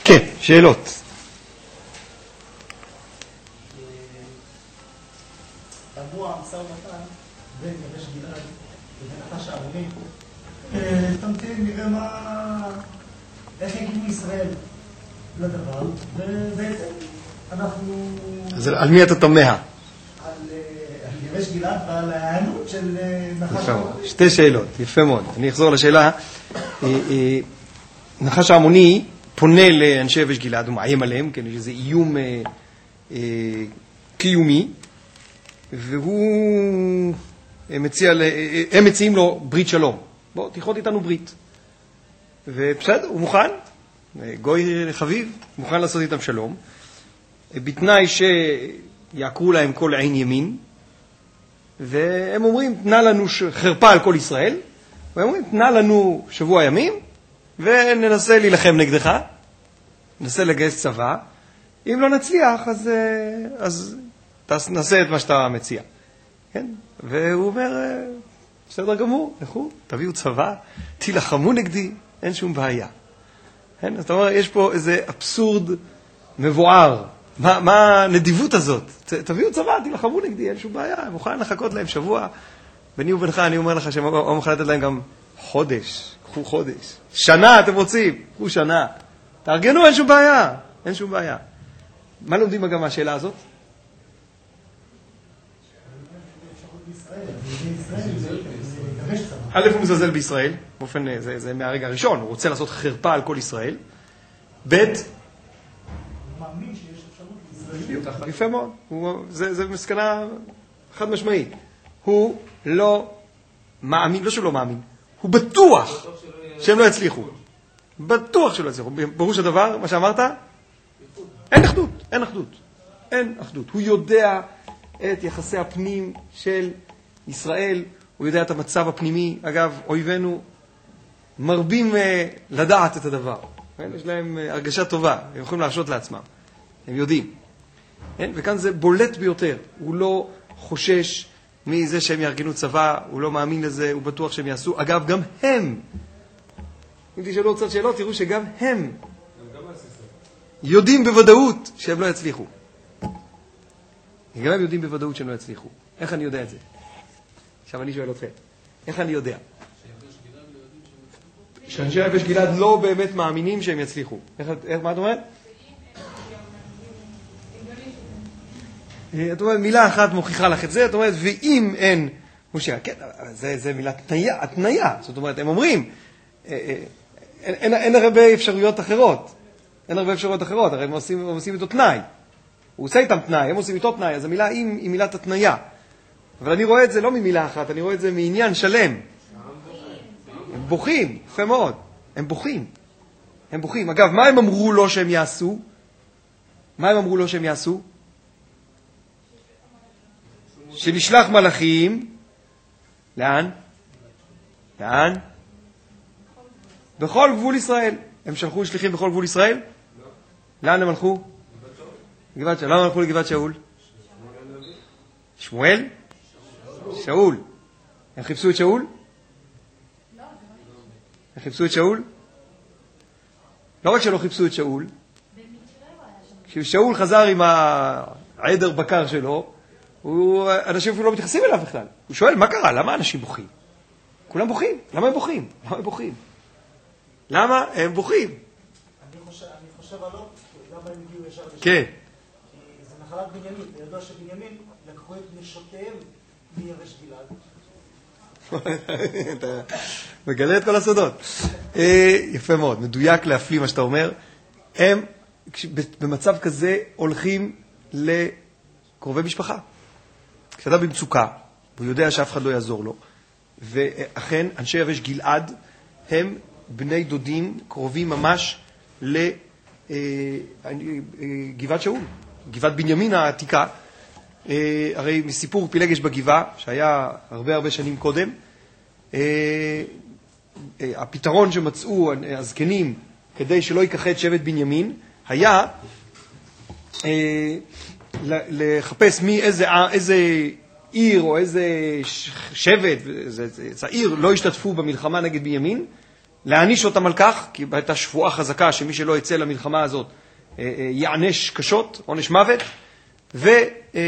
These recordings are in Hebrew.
כן, שאלות. תבוע המשא ומתן בין יבש גלעד לבין נחש העמוני. תמתין, נראה איך הגיעו ישראל לדבר, ובעצם אנחנו... אז על מי אתה תמה? על יבש גלעד ועל ההיענות של נחש העמוני. שתי שאלות, יפה מאוד. אני אחזור לשאלה. נחש העמוני פונה לאנשי יבש גלעד, הוא מאיים עליהם, כן, יש איזה איום קיומי, והוא הם מציעים לו ברית שלום. בוא, תכרות איתנו ברית. ובסדר, הוא מוכן, גוי חביב, מוכן לעשות איתם שלום, בתנאי שיעקרו להם כל עין ימין, והם אומרים, תנה לנו חרפה על כל ישראל, והם אומרים, תנה לנו שבוע ימים, וננסה להילחם נגדך, ננסה לגייס צבא, אם לא נצליח, אז נעשה את מה שאתה מציע. כן? והוא אומר, בסדר גמור, לכו, תביאו צבא, תילחמו נגדי, אין שום בעיה. כן? אז אתה אומר, יש פה איזה אבסורד מבואר. מה הנדיבות הזאת? תביאו צבא, תילחמו נגדי, אין שום בעיה. מוכן לחכות להם שבוע. ביני ובינך, אני אומר לך שהוא מוכן לתת להם גם חודש. קחו חודש. שנה אתם רוצים, קחו שנה. תארגנו, אין שום בעיה. אין שום בעיה. מה לומדים גם מהשאלה הזאת? א' הוא מזלזל בישראל, באופן, זה מהרגע הראשון, הוא רוצה לעשות חרפה על כל ישראל. ב' הוא מאמין שיש אפשרות לישראל. יפה מאוד, זה מסקנה חד משמעית. הוא לא מאמין, לא שהוא לא מאמין, הוא בטוח שהם לא יצליחו. בטוח שלא יצליחו. פירוש הדבר, מה שאמרת? אין אחדות, אין אחדות. אין אחדות. הוא יודע את יחסי הפנים של ישראל, הוא יודע את המצב הפנימי. אגב, אויבינו מרבים לדעת את הדבר. יש להם הרגשה טובה, הם יכולים להרשות לעצמם. הם יודעים. וכאן זה בולט ביותר. הוא לא חושש מזה שהם יארגנו צבא, הוא לא מאמין לזה, הוא בטוח שהם יעשו. אגב, גם הם, אם תשאלו עוד קצת שאלות, תראו שגם הם יודעים בוודאות שהם לא יצליחו. גם הם יודעים בוודאות שהם לא יצליחו. איך אני יודע את זה? עכשיו אני שואל אתכם. איך אני יודע? שאנשי יבש גלעד לא באמת מאמינים שהם יצליחו. מה את אומרת? את אומרת, מילה אחת מוכיחה לך את זה, את אומרת, ואם אין מושיע, כן, זה מילה התניה. זאת אומרת, הם אומרים, אין הרבה אפשרויות אחרות. אין הרבה אפשרויות אחרות, הרי הם עושים איתו תנאי. הוא עושה איתם תנאי, הם עושים איתו תנאי, אז המילה אם היא מילת התניה. אבל אני רואה את זה לא ממילה אחת, אני רואה את זה מעניין שלם. הם בוכים, יפה מאוד. הם בוכים. הם בוכים. אגב, מה הם אמרו לו שהם יעשו? מה הם אמרו לו שהם יעשו? שנשלח מלאכים. לאן? לאן? בכל גבול ישראל. הם שלחו שליחים בכל גבול ישראל? לאן הם הלכו? גבעת שאול. למה הם הלכו לגבעת שאול? שמואל? שאול. הם חיפשו את שאול? הם חיפשו את שאול? לא רק שלא חיפשו את שאול, כששאול חזר עם העדר בקר שלו, אנשים אפילו לא מתייחסים אליו בכלל. הוא שואל, מה קרה? למה אנשים בוכים? כולם בוכים. למה הם בוכים? למה הם בוכים? למה הם בוכים? אני חושב עלו, למה הם הגיעו ישר לשם? כן. כי זה נחלת בנימין, וידוע שבנימין לקחו את נשותיהם מיבש גלעד. אתה מגלה את כל הסודות. יפה מאוד, מדויק להפליא מה שאתה אומר. הם במצב כזה הולכים לקרובי משפחה. כשאתה במצוקה, הוא יודע שאף אחד לא יעזור לו, ואכן אנשי יבש גלעד הם בני דודים קרובים ממש לגבעת שאול, גבעת בנימין העתיקה. הרי מסיפור פילגש בגבעה, שהיה הרבה שנים קודם, הפתרון שמצאו הזקנים כדי שלא ייכחד שבט בנימין, היה לחפש איזה עיר או איזה שבט, איזה עיר לא השתתפו במלחמה נגד בנימין, להעניש אותם על כך, כי הייתה שבועה חזקה שמי שלא יצא למלחמה הזאת יענש קשות, עונש מוות, והם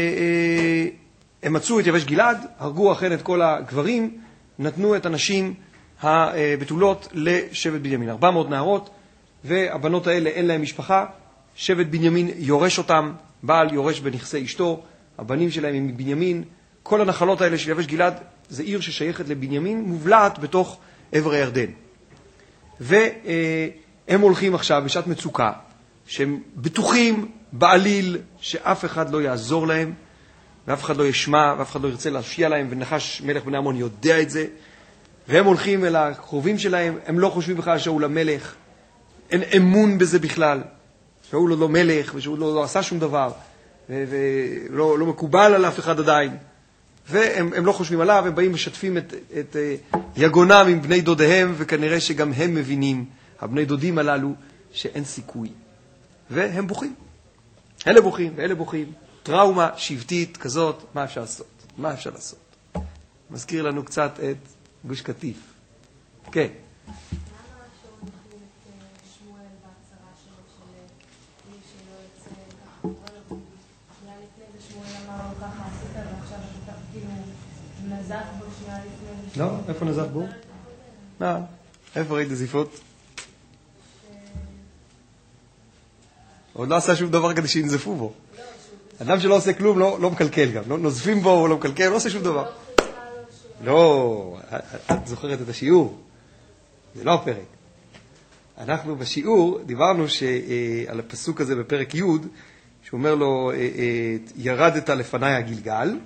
מצאו את יבש גלעד, הרגו אכן את כל הגברים, נתנו את הנשים הבתולות לשבט בנימין. 400 נערות, והבנות האלה אין להם משפחה, שבט בנימין יורש אותם, בעל יורש בנכסי אשתו, הבנים שלהם הם מבנימין, כל הנחלות האלה של יבש גלעד, זה עיר ששייכת לבנימין, מובלעת בתוך עבר הירדן. והם הולכים עכשיו בשעת מצוקה, שהם בטוחים בעליל שאף אחד לא יעזור להם, ואף אחד לא ישמע, ואף אחד לא ירצה להשפיע להם, ונחש מלך בני עמון יודע את זה, והם הולכים אל הקרובים שלהם, הם לא חושבים בכלל שאול המלך, אין אמון בזה בכלל, שאול לא מלך, ושאול לא עשה שום דבר, ולא מקובל על אף אחד עדיין, והם לא חושבים עליו, הם באים משתפים את יגונם עם בני דודיהם, וכנראה שגם הם מבינים, הבני דודים הללו, שאין סיכוי. והם בוכים. אלה בוכים ואלה בוכים. טראומה שבטית כזאת, מה אפשר לעשות? מה אפשר לעשות? מזכיר לנו קצת את גוש קטיף. כן. לא, איפה נזף בו? איפה ראית זיפות? עוד לא עשה שום דבר כדי שינזפו בו. אדם שלא עושה כלום לא מקלקל גם. לא נוזפים בו, הוא לא מקלקל, לא עושה שום דבר. לא, את זוכרת את השיעור. זה לא הפרק. אנחנו בשיעור דיברנו על הפסוק הזה בפרק י' שאומר לו, ירדת לפני הגלגל.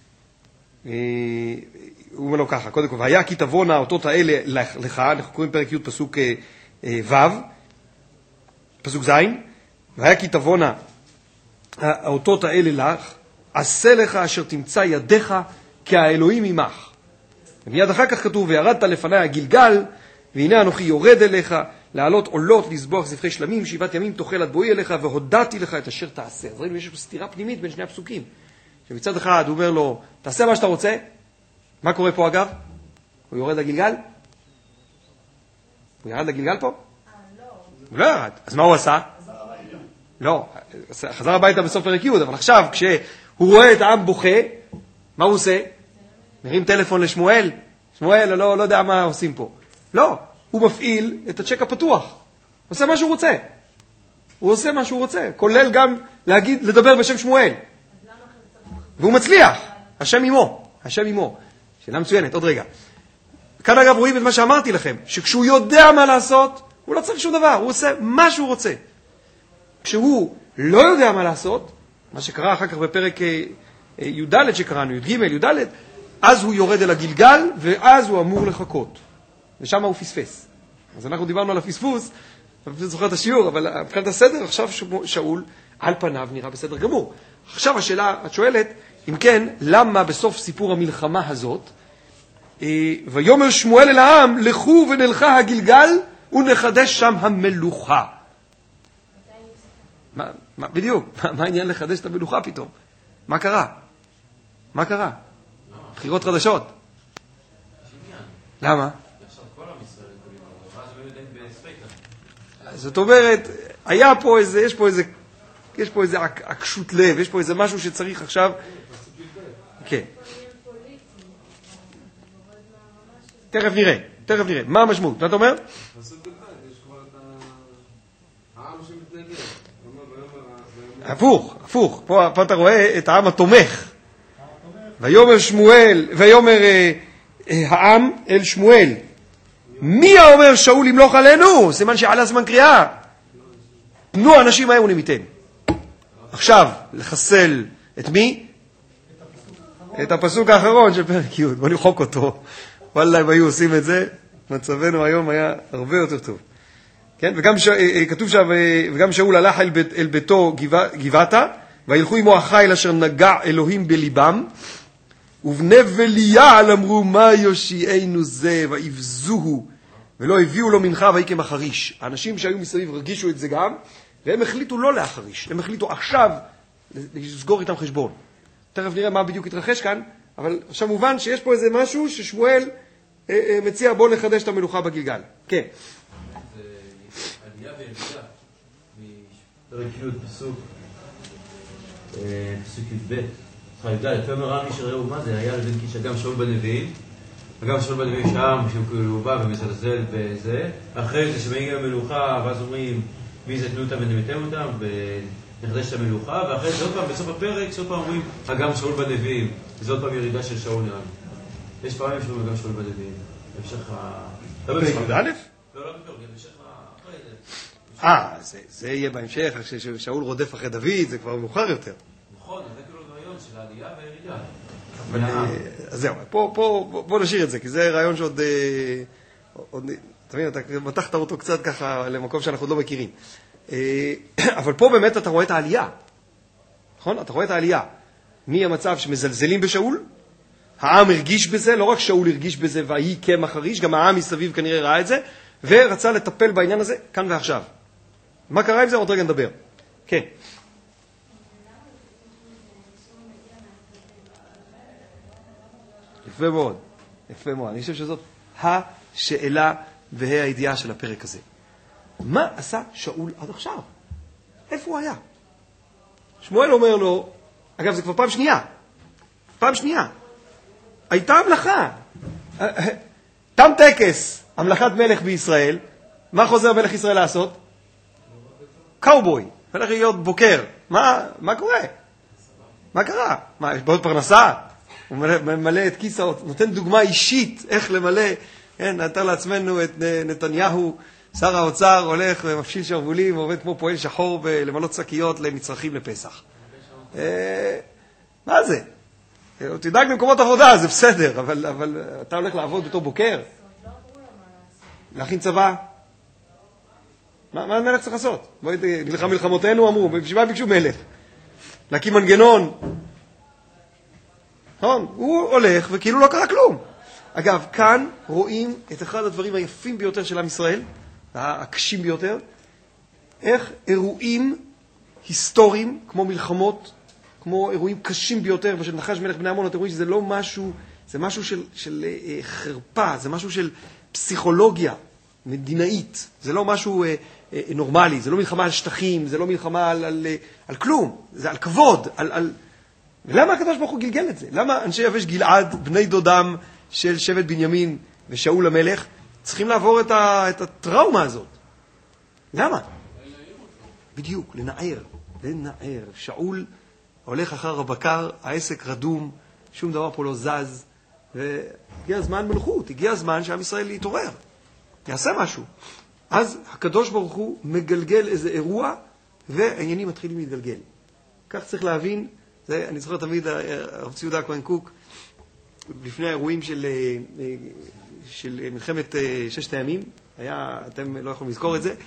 הוא אומר לו ככה, קודם כל, והיה כי תבואנה האותות האלה לך, אנחנו קוראים פרק י' פסוק ו', פסוק ז', והיה כי תבואנה האותות האלה לך, עשה לך אשר תמצא ידיך, כי האלוהים עמך. ומיד אחר כך כתוב, וירדת לפני הגלגל, והנה אנוכי יורד אליך, לעלות עולות, לסבוח זבחי שלמים, 7 ימים תאכל עד בואי אליך, והודעתי לך את אשר תעשה. אז ראינו, יש סתירה פנימית בין שני הפסוקים. שמצד אחד הוא אומר לו, תעשה מה שאתה רוצה. מה קורה פה אגב? הוא יורד לגלגל? הוא ירד לגלגל פה? לא ירד. אז מה הוא עשה? לא, חזר הביתה בסוף פרק י', אבל עכשיו כשהוא רואה את העם בוכה, מה הוא עושה? מרים טלפון לשמואל, שמואל לא יודע מה עושים פה. לא, הוא מפעיל את הצ'ק הפתוח. הוא עושה מה שהוא רוצה. הוא עושה מה שהוא רוצה, כולל גם לדבר בשם שמואל. והוא מצליח, השם עמו, השם עמו. שאלה מצוינת, עוד רגע. כאן אגב רואים את מה שאמרתי לכם, שכשהוא יודע מה לעשות, הוא לא צריך שום דבר, הוא עושה מה שהוא רוצה. כשהוא לא יודע מה לעשות, מה שקרה אחר כך בפרק י"ד שקראנו, י"ג, י"ד, אז הוא יורד אל הגלגל, ואז הוא אמור לחכות. ושם הוא פספס. אז אנחנו דיברנו על הפספוס, אני זוכר את השיעור, אבל מבחינת הסדר, עכשיו שאול על פניו נראה בסדר גמור. עכשיו השאלה, את שואלת, אם כן, למה בסוף סיפור המלחמה הזאת, ויאמר שמואל אל העם, לכו ונלכה הגלגל, ונחדש שם המלוכה. בדיוק, מה העניין לחדש את המלוכה פתאום? מה קרה? מה קרה? בחירות חדשות. למה? זאת אומרת, יש פה איזה עקשות לב, יש פה איזה משהו שצריך עכשיו. כן. תכף נראה. מה המשמעות? מה אתה אומר? הפוך. פה אתה רואה את העם התומך. ויאמר העם אל שמואל, מי האומר שאול ימלוך עלינו? סימן שעלה זמן קריאה. תנו האנשים האלה נימיתם. עכשיו, לחסל את מי? את הפסוק האחרון של פרק י'. בוא נמחוק אותו. וואלה, אם היו עושים את זה, מצבנו היום היה הרבה יותר טוב. כן? וגם כתוב שם, וגם שאול הלך אל ביתו גבעתה, וילכו עמו החיל אשר נגע אלוהים בליבם, ובני בליעל אמרו, מה יושיענו זה, ויבזוהו, ולא הביאו לו מנחה ויקם החריש. האנשים שהיו מסביב רגישו את זה גם, והם החליטו לא להחריש, הם החליטו עכשיו לסגור איתם חשבון. תכף נראה מה בדיוק התרחש כאן, אבל עכשיו מובן שיש פה איזה משהו ששמואל מציע בוא נחדש את המלוכה בגלגל. כן. זה עלייה וירידה. מפרק י' פסוק י"ב. יפה אומר רמי שראו מה זה היה לבן קיש אגם שאול בנביאים. אגב שאול בנביאים שם, שהוא בא ומזלזל בזה. אחרי זה שמגיע המלוכה, ואז אומרים מי זה תנו אותם ונמתם אותם, ונחדש את המלוכה, ואחרי זה עוד פעם, בסוף הפרק, עוד פעם אומרים אגם שאול בנביאים. וזה עוד פעם ירידה של שאול נראה. יש פעמים שאומרים אגם שאול בנביאים. בהמשך פרק י"א? לא בפרק, בהמשך אחרי זה. זה יהיה בהמשך, כששאול רודף אחרי דוד, זה כבר מאוחר יותר. נכון, זה כאילו רעיון של העלייה והירידה. אז זהו, פה נשאיר את זה, כי זה רעיון שעוד... תבין, אתה מתחת אותו קצת ככה למקום שאנחנו עוד לא מכירים. אבל פה באמת אתה רואה את העלייה. נכון? אתה רואה את העלייה. מהמצב שמזלזלים בשאול, העם הרגיש בזה, לא רק שאול הרגיש בזה והיא כמחריש, גם העם מסביב כנראה ראה את זה, ורצה לטפל בעניין הזה כאן ועכשיו. מה קרה עם זה? עוד רגע נדבר. כן. יפה מאוד, יפה מאוד. אני חושב שזאת השאלה והידיעה של הפרק הזה. מה עשה שאול עד עכשיו? איפה הוא היה? שמואל אומר לו, אגב זה כבר פעם שנייה. הייתה המלאכה. תם טקס, המלאכת מלך בישראל. מה חוזר מלך ישראל לעשות? קאובוי, מלך להיות בוקר. מה קורה? מה קרה? מה, יש בעוד פרנסה? הוא ממלא את כיס, נותן דוגמה אישית איך למלא, כן, נתן לעצמנו את נתניהו, שר האוצר, הולך ומפשיל שרבולים, עובד כמו פועל שחור למלות שקיות למצרכים לפסח. מה זה? תדאג למקומות עבודה, זה בסדר, אבל אתה הולך לעבוד בתור בוקר? להכין צבא? מה מלך צריך לעשות? בואי נלחם מלחמותינו, אמרו, בשביל מה ביקשו מלך? להקים מנגנון? נכון? הוא הולך וכאילו לא קרה כלום. אגב, כאן רואים את אחד הדברים היפים ביותר של עם ישראל, הקשים ביותר, איך אירועים היסטוריים, כמו מלחמות, כמו אירועים קשים ביותר, ושל נחש מלך בני עמון, אתם רואים שזה לא משהו, זה משהו של חרפה, זה משהו של פסיכולוגיה מדינאית, זה לא משהו נורמלי, זה לא מלחמה על שטחים, זה לא מלחמה על כלום, זה על כבוד, ולמה הקדוש ברוך הוא גלגל את זה? למה אנשי יבש גלעד, בני דודם של שבט בנימין ושאול המלך, צריכים לעבור את הטראומה הזאת? למה? בדיוק, לנער. שאול הולך אחר הבקר, העסק רדום, שום דבר פה לא זז, והגיע הזמן מלכות, הגיע הזמן שעם ישראל יתעורר, יעשה משהו. אז הקדוש ברוך הוא מגלגל איזה אירוע, והעניינים מתחילים להתגלגל. כך צריך להבין, אני זוכר תמיד, הרב צבי יהודה הכהן קוק, לפני האירועים של מלחמת ששת הימים, אתם לא יכולים לזכור את זה,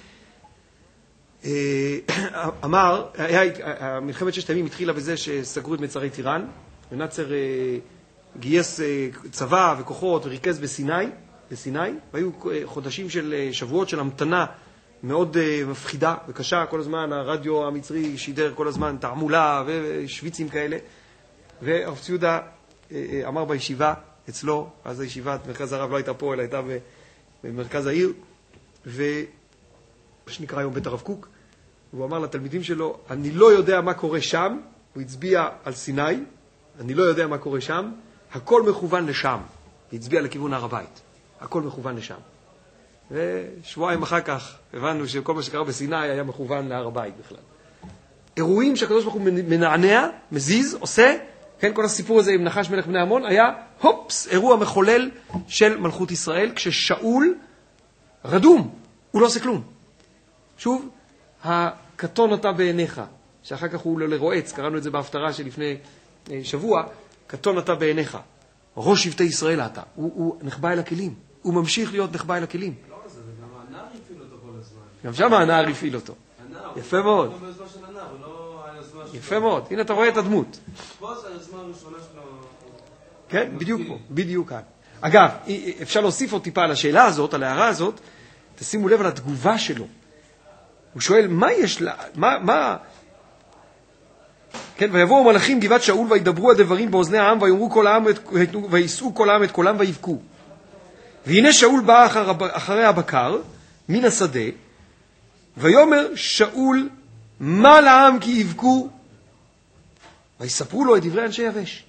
אמר, מלחמת ששת הימים התחילה בזה שסגרו את מצרי טיראן, ונאצר גייס צבא וכוחות וריכז בסיני, והיו חודשים של שבועות של המתנה מאוד מפחידה וקשה, כל הזמן הרדיו המצרי שידר כל הזמן תעמולה ושוויצים כאלה, והרב צבי יהודה אמר בישיבה אצלו, אז הישיבת מרכז הרב לא הייתה פה, אלא הייתה במרכז העיר, שנקרא היום בית הרב קוק, והוא אמר לתלמידים שלו, אני לא יודע מה קורה שם, הוא הצביע על סיני, אני לא יודע מה קורה שם, הכל מכוון לשם, הצביע לכיוון הר הבית, הכל מכוון לשם. ושבועיים אחר כך הבנו שכל מה שקרה בסיני היה מכוון להר הבית בכלל. אירועים שהקדוש ברוך הוא מנענע, מזיז, עושה, כן, כל הסיפור הזה עם נחש מלך בני עמון היה, הופס, אירוע מחולל של מלכות ישראל, כששאול רדום, הוא לא עושה כלום. שוב, הקטון אתה בעיניך, שאחר כך הוא לרועץ, קראנו את זה בהפטרה שלפני שבוע, קטון אתה בעיניך, ראש שבטי ישראל אתה, הוא נחבא אל הכלים, הוא ממשיך להיות נחבא אל הכלים. לא זה, גם הנער הפעיל אותו כל הזמן. גם שם הנער הפעיל אותו. יפה מאוד. יפה מאוד, הנה אתה רואה את הדמות. פה זה היוזמה הראשונה שלו. כן, בדיוק פה, בדיוק כאן. אגב, אפשר להוסיף עוד טיפה על השאלה הזאת, על ההערה הזאת, תשימו לב על התגובה שלו. הוא שואל, מה יש לה, כן, ויבואו מלאכים גבעת שאול וידברו הדברים באוזני העם ויאמרו כל העם ויסעו כל העם את קולם ויבכו. והנה שאול בא אחרי הבקר מן השדה, ויאמר שאול, מה לעם כי יבכו? ויספרו לו את דברי אנשי יבש.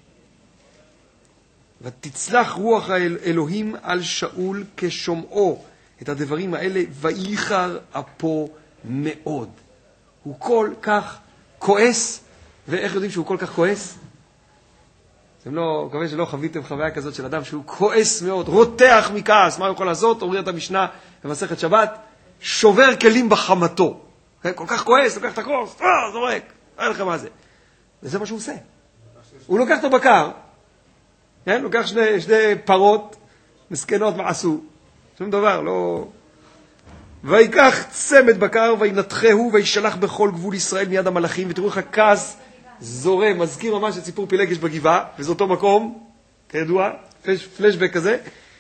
ותצלח רוח האלוהים על שאול כשומעו את הדברים האלה, וייחר אפו מאוד. הוא כל כך כועס, ואיך יודעים שהוא כל כך כועס? אתם לא, מקווה שלא חוויתם חוויה כזאת של אדם שהוא כועס מאוד, רותח מכעס. מה הוא יכול לעשות? אומרת המשנה במסכת שבת, שובר כלים בחמתו. כל כך כועס, לוקח את הכוס, זורק, אין לכם מה זה. וזה מה שהוא עושה. הוא לוקח את הבקר, כן? לוקח שני פרות, מסכנות מעשו. שום דבר, לא... ויקח צמד בקר, וינתחהו, וישלח בכל גבול ישראל מיד המלאכים, ותראו איך הכעס זורם, מזכיר ממש את סיפור פילגש בגבעה, וזה אותו מקום, כידוע, פלשבק כזה.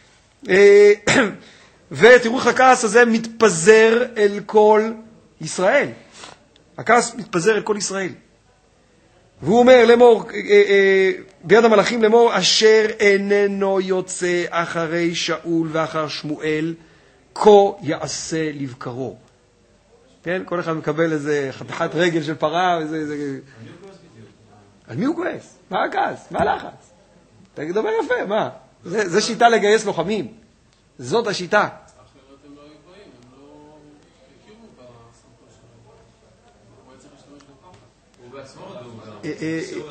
ותראו איך הכעס הזה מתפזר אל כל ישראל. הכעס מתפזר אל כל ישראל. והוא אומר לאמור, ביד המלאכים לאמור, אשר איננו יוצא אחרי שאול ואחר שמואל, כה יעשה לבקרו. כן? כל אחד מקבל איזה חתיכת רגל של פרה, איזה... על מי הוא כועס? מה הכעס? מה הלחץ? אתה מדבר יפה, מה? זה שיטה לגייס לוחמים. זאת השיטה. אחרת הם לא היו באים, הם לא הכירו בסמכות שלהם. הוא היה צריך להשתמש בככה. הוא בעצמו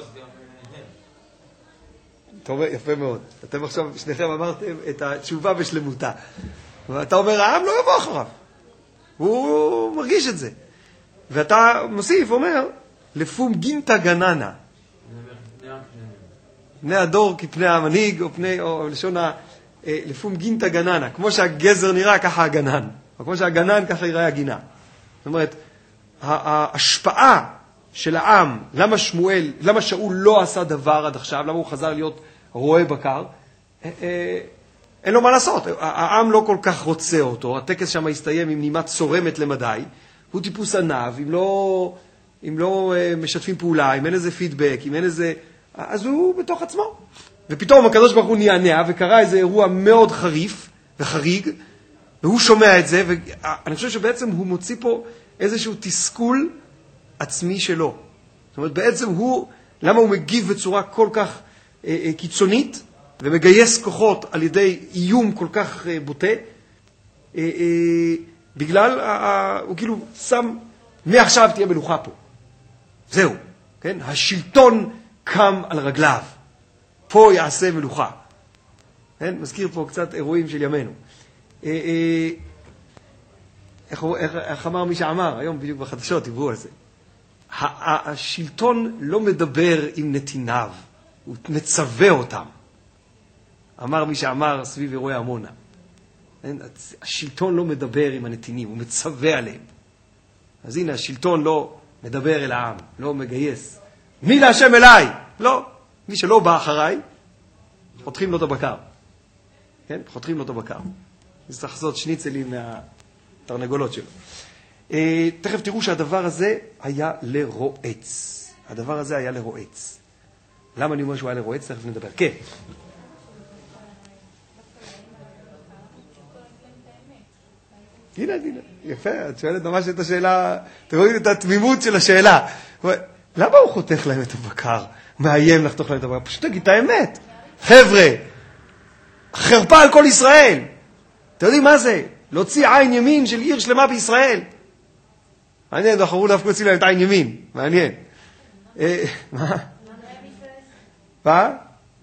טוב, יפה מאוד. אתם עכשיו, שניכם אמרתם את התשובה בשלמותה. ואתה אומר, העם לא יבוא אחריו. הוא מרגיש את זה. ואתה מוסיף, אומר, לפום גינטה גננה. פני הדור כפני המנהיג, או לשון לפום גינטה גננה. כמו שהגזר נראה, ככה הגנן. או כמו שהגנן, ככה יראה הגינה. זאת אומרת, ההשפעה של העם, למה שאול לא עשה דבר עד עכשיו, למה הוא חזר להיות רועה בקר, אין לו מה לעשות. העם לא כל כך רוצה אותו, הטקס שם הסתיים עם נימה צורמת למדי, הוא טיפוס ענב, אם לא משתפים פעולה, אם אין איזה פידבק, אם אין איזה... אז הוא בתוך עצמו. ופתאום הקדוש ברוך הוא נענע, וקרה איזה אירוע מאוד חריף וחריג, והוא שומע את זה, ואני חושב שבעצם הוא מוציא פה איזשהו תסכול עצמי שלו. זאת אומרת, בעצם למה הוא מגיב בצורה כל כך קיצונית, ומגייס כוחות על ידי איום כל כך בוטה, בגלל, הוא כאילו שם, מעכשיו תהיה מלוכה פה. זהו, כן? השלטון קם על רגליו. פה יעשה מלוכה. כן? מזכיר פה קצת אירועים של ימינו. איך אמר מי שאמר? היום בדיוק בחדשות דיברו על זה. השלטון לא מדבר עם נתיניו, הוא מצווה אותם. אמר מי שאמר סביב אירועי עמונה. השלטון לא מדבר עם הנתינים, הוא מצווה עליהם. אז הנה, השלטון לא מדבר אל העם, לא מגייס. מי להשם אליי? לא. מי שלא בא אחריי, חותכים לו את הבקר. כן? חותכים לו את הבקר. צריך לעשות שניצלים מהתרנגולות שלו. תכף תראו שהדבר הזה היה לרועץ. הדבר הזה היה לרועץ. למה אני אומר שהוא היה לרועץ? תכף נדבר. כן. הנה, יפה, את שואלת ממש את השאלה, אתם רואים את התמימות של השאלה. למה הוא חותך להם את הבקר? מאיים לחתוך להם את הבקר? פשוט תגיד את האמת. חבר'ה, חרפה על כל ישראל. אתם יודעים מה זה? להוציא עין ימין של עיר שלמה בישראל. מעניין, דחרו דווקא להוציא להם את עין ימין. מעניין. מה? מה?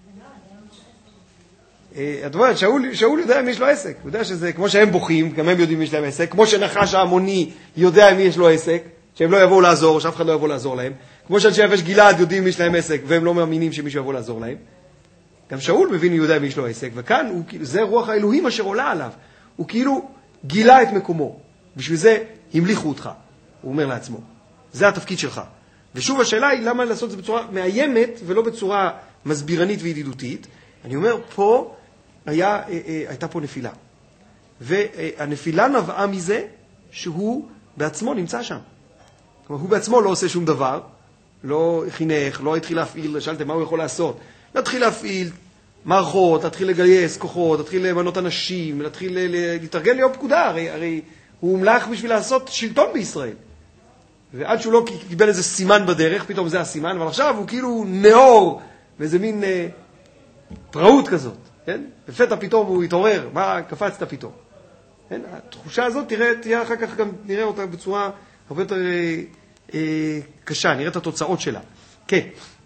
את אומרת, שאול יודע אם יש לו עסק. הוא יודע שזה, כמו שהם בוכים, גם הם יודעים אם יש להם עסק. כמו שנחש העמוני יודע אם יש לו עסק, שהם לא יבואו לעזור, שאף אחד לא יבוא לעזור להם. כמו שאנשי יבש גלעד יודעים אם יש להם עסק, והם לא מאמינים שמישהו יבוא לעזור להם. גם שאול מבין יהודה אם יש לו עסק, וכאן זה רוח האלוהים אשר עולה עליו. הוא כאילו גילה את מקומו. בשביל זה המליכו אותך, הוא אומר לעצמו. זה התפקיד שלך. ושוב השאלה היא למה לעשות את זה בצורה מאיימת ולא בצורה מסבירנית וידידותית. אני אומר, פה הייתה פה נפילה. והנפילה נבעה מזה שהוא בעצמו נמצא שם. כלומר, הוא בעצמו לא עושה שום דבר, לא חינך, לא התחיל להפעיל, שאלתם מה הוא יכול לעשות. לא התחיל להפעיל מערכות, להתחיל לגייס כוחות, להתחיל למנות אנשים, להתחיל להתארגן ליום פקודה, הרי הוא הומלך בשביל לעשות שלטון בישראל. ועד שהוא לא קיבל איזה סימן בדרך, פתאום זה הסימן, אבל עכשיו הוא כאילו נאור, ואיזה מין פראות כזאת, כן? לפתע פתאום הוא התעורר, מה קפצת פתאום? כן? התחושה הזאת תהיה אחר כך גם נראה אותה בצורה הרבה יותר קשה, נראה את התוצאות שלה. כן.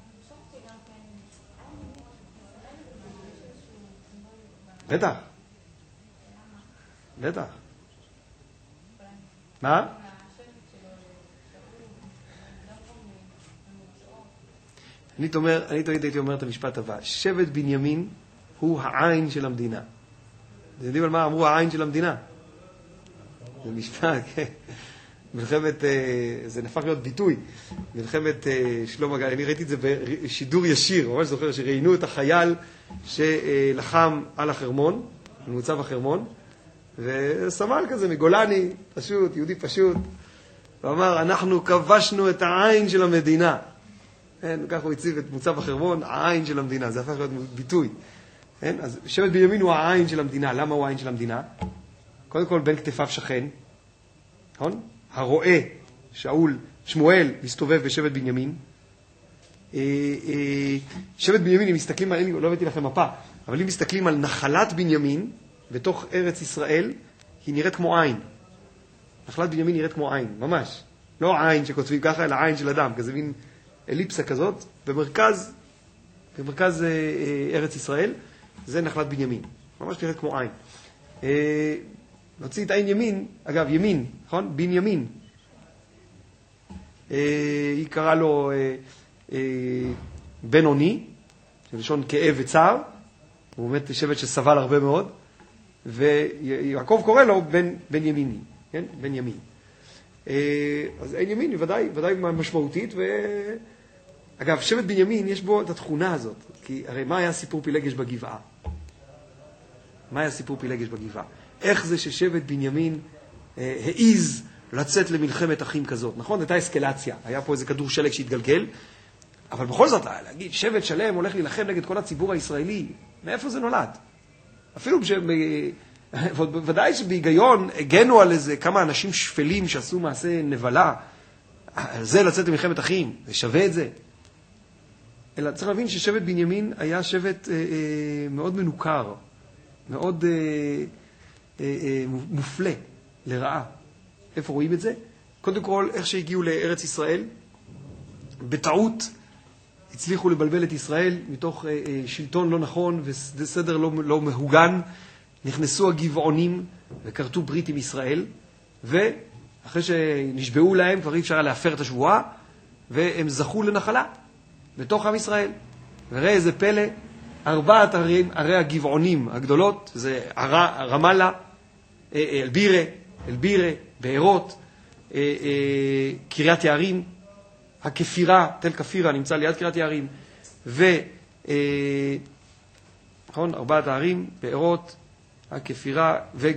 בטח. בטח. מה? אני תמיד הייתי אומר את המשפט הבא, שבט בנימין הוא העין של המדינה. אתם יודעים על מה אמרו העין של המדינה? זה משפט, כן. מלחמת, זה נפך להיות ביטוי, מלחמת שלום הגליל, אני ראיתי את זה בשידור ישיר, ממש זוכר שראיינו את החייל שלחם על החרמון, במוצב החרמון, וסמל כזה מגולני, פשוט, יהודי פשוט, ואמר, אנחנו כבשנו את העין של המדינה. כן, כך הוא הציב את מוצב החרמון, העין של המדינה, זה הפך להיות ביטוי. כן, אז שבט בנימין הוא העין של המדינה, למה הוא העין של המדינה? קודם כל, בין כתפיו שכן, נכון? הרואה, שמואל, מסתובב בשבט בנימין. שבט בנימין, אם מסתכלים, לא הבאתי לכם מפה, אבל אם מסתכלים על נחלת בנימין, בתוך ארץ ישראל, היא נראית כמו עין. נחלת בנימין נראית כמו עין, ממש. לא עין שכותבים ככה, אלא עין של אדם, כזה מין אליפסה כזאת, במרכז ארץ ישראל, זה נחלת בנימין. ממש נראית כמו עין. נוציא את עין ימין, אגב, ימין, נכון? בנימין. היא קראה לו בינוני, שלשון כאב וצער, הוא באמת שבט שסבל הרבה מאוד, ויעקב קורא לו בן ימיני, כן? בן ימין. אז עין ימין היא ודאי משמעותית, אגב, שבט בנימין יש בו את התכונה הזאת, כי הרי מה היה סיפור פילגש בגבעה? מה היה סיפור פילגש בגבעה? איך זה ששבט בנימין העיז לצאת למלחמת אחים כזאת? נכון, הייתה אסקלציה, היה פה איזה כדור שלג שהתגלגל, אבל בכל זאת, להגיד, שבט שלם הולך להילחם נגד כל הציבור הישראלי, מאיפה זה נולד? אפילו ודאי שבהיגיון הגנו על איזה כמה אנשים שפלים שעשו מעשה נבלה, זה לצאת למלחמת אחים, זה שווה את זה. אלא צריך להבין ששבט בנימין היה שבט מאוד מנוכר, מאוד מופלה, לרעה. איפה רואים את זה? קודם כל, איך שהגיעו לארץ ישראל, בטעות הצליחו לבלבל את ישראל מתוך שלטון לא נכון וסדר לא מהוגן, נכנסו הגבעונים וכרתו ברית עם ישראל, ואחרי שנשבעו להם כבר אי אפשר להפר את השבועה, והם זכו לנחלה בתוך עם ישראל. וראה איזה פלא, 4 ערי הגבעונים הגדולות, זה רמאללה, אלבירה, בארות, קריית יערים, הכפירה, תל כפירה נמצא ליד קריית יערים, נכון, 4 הערים, בארות, הכפירה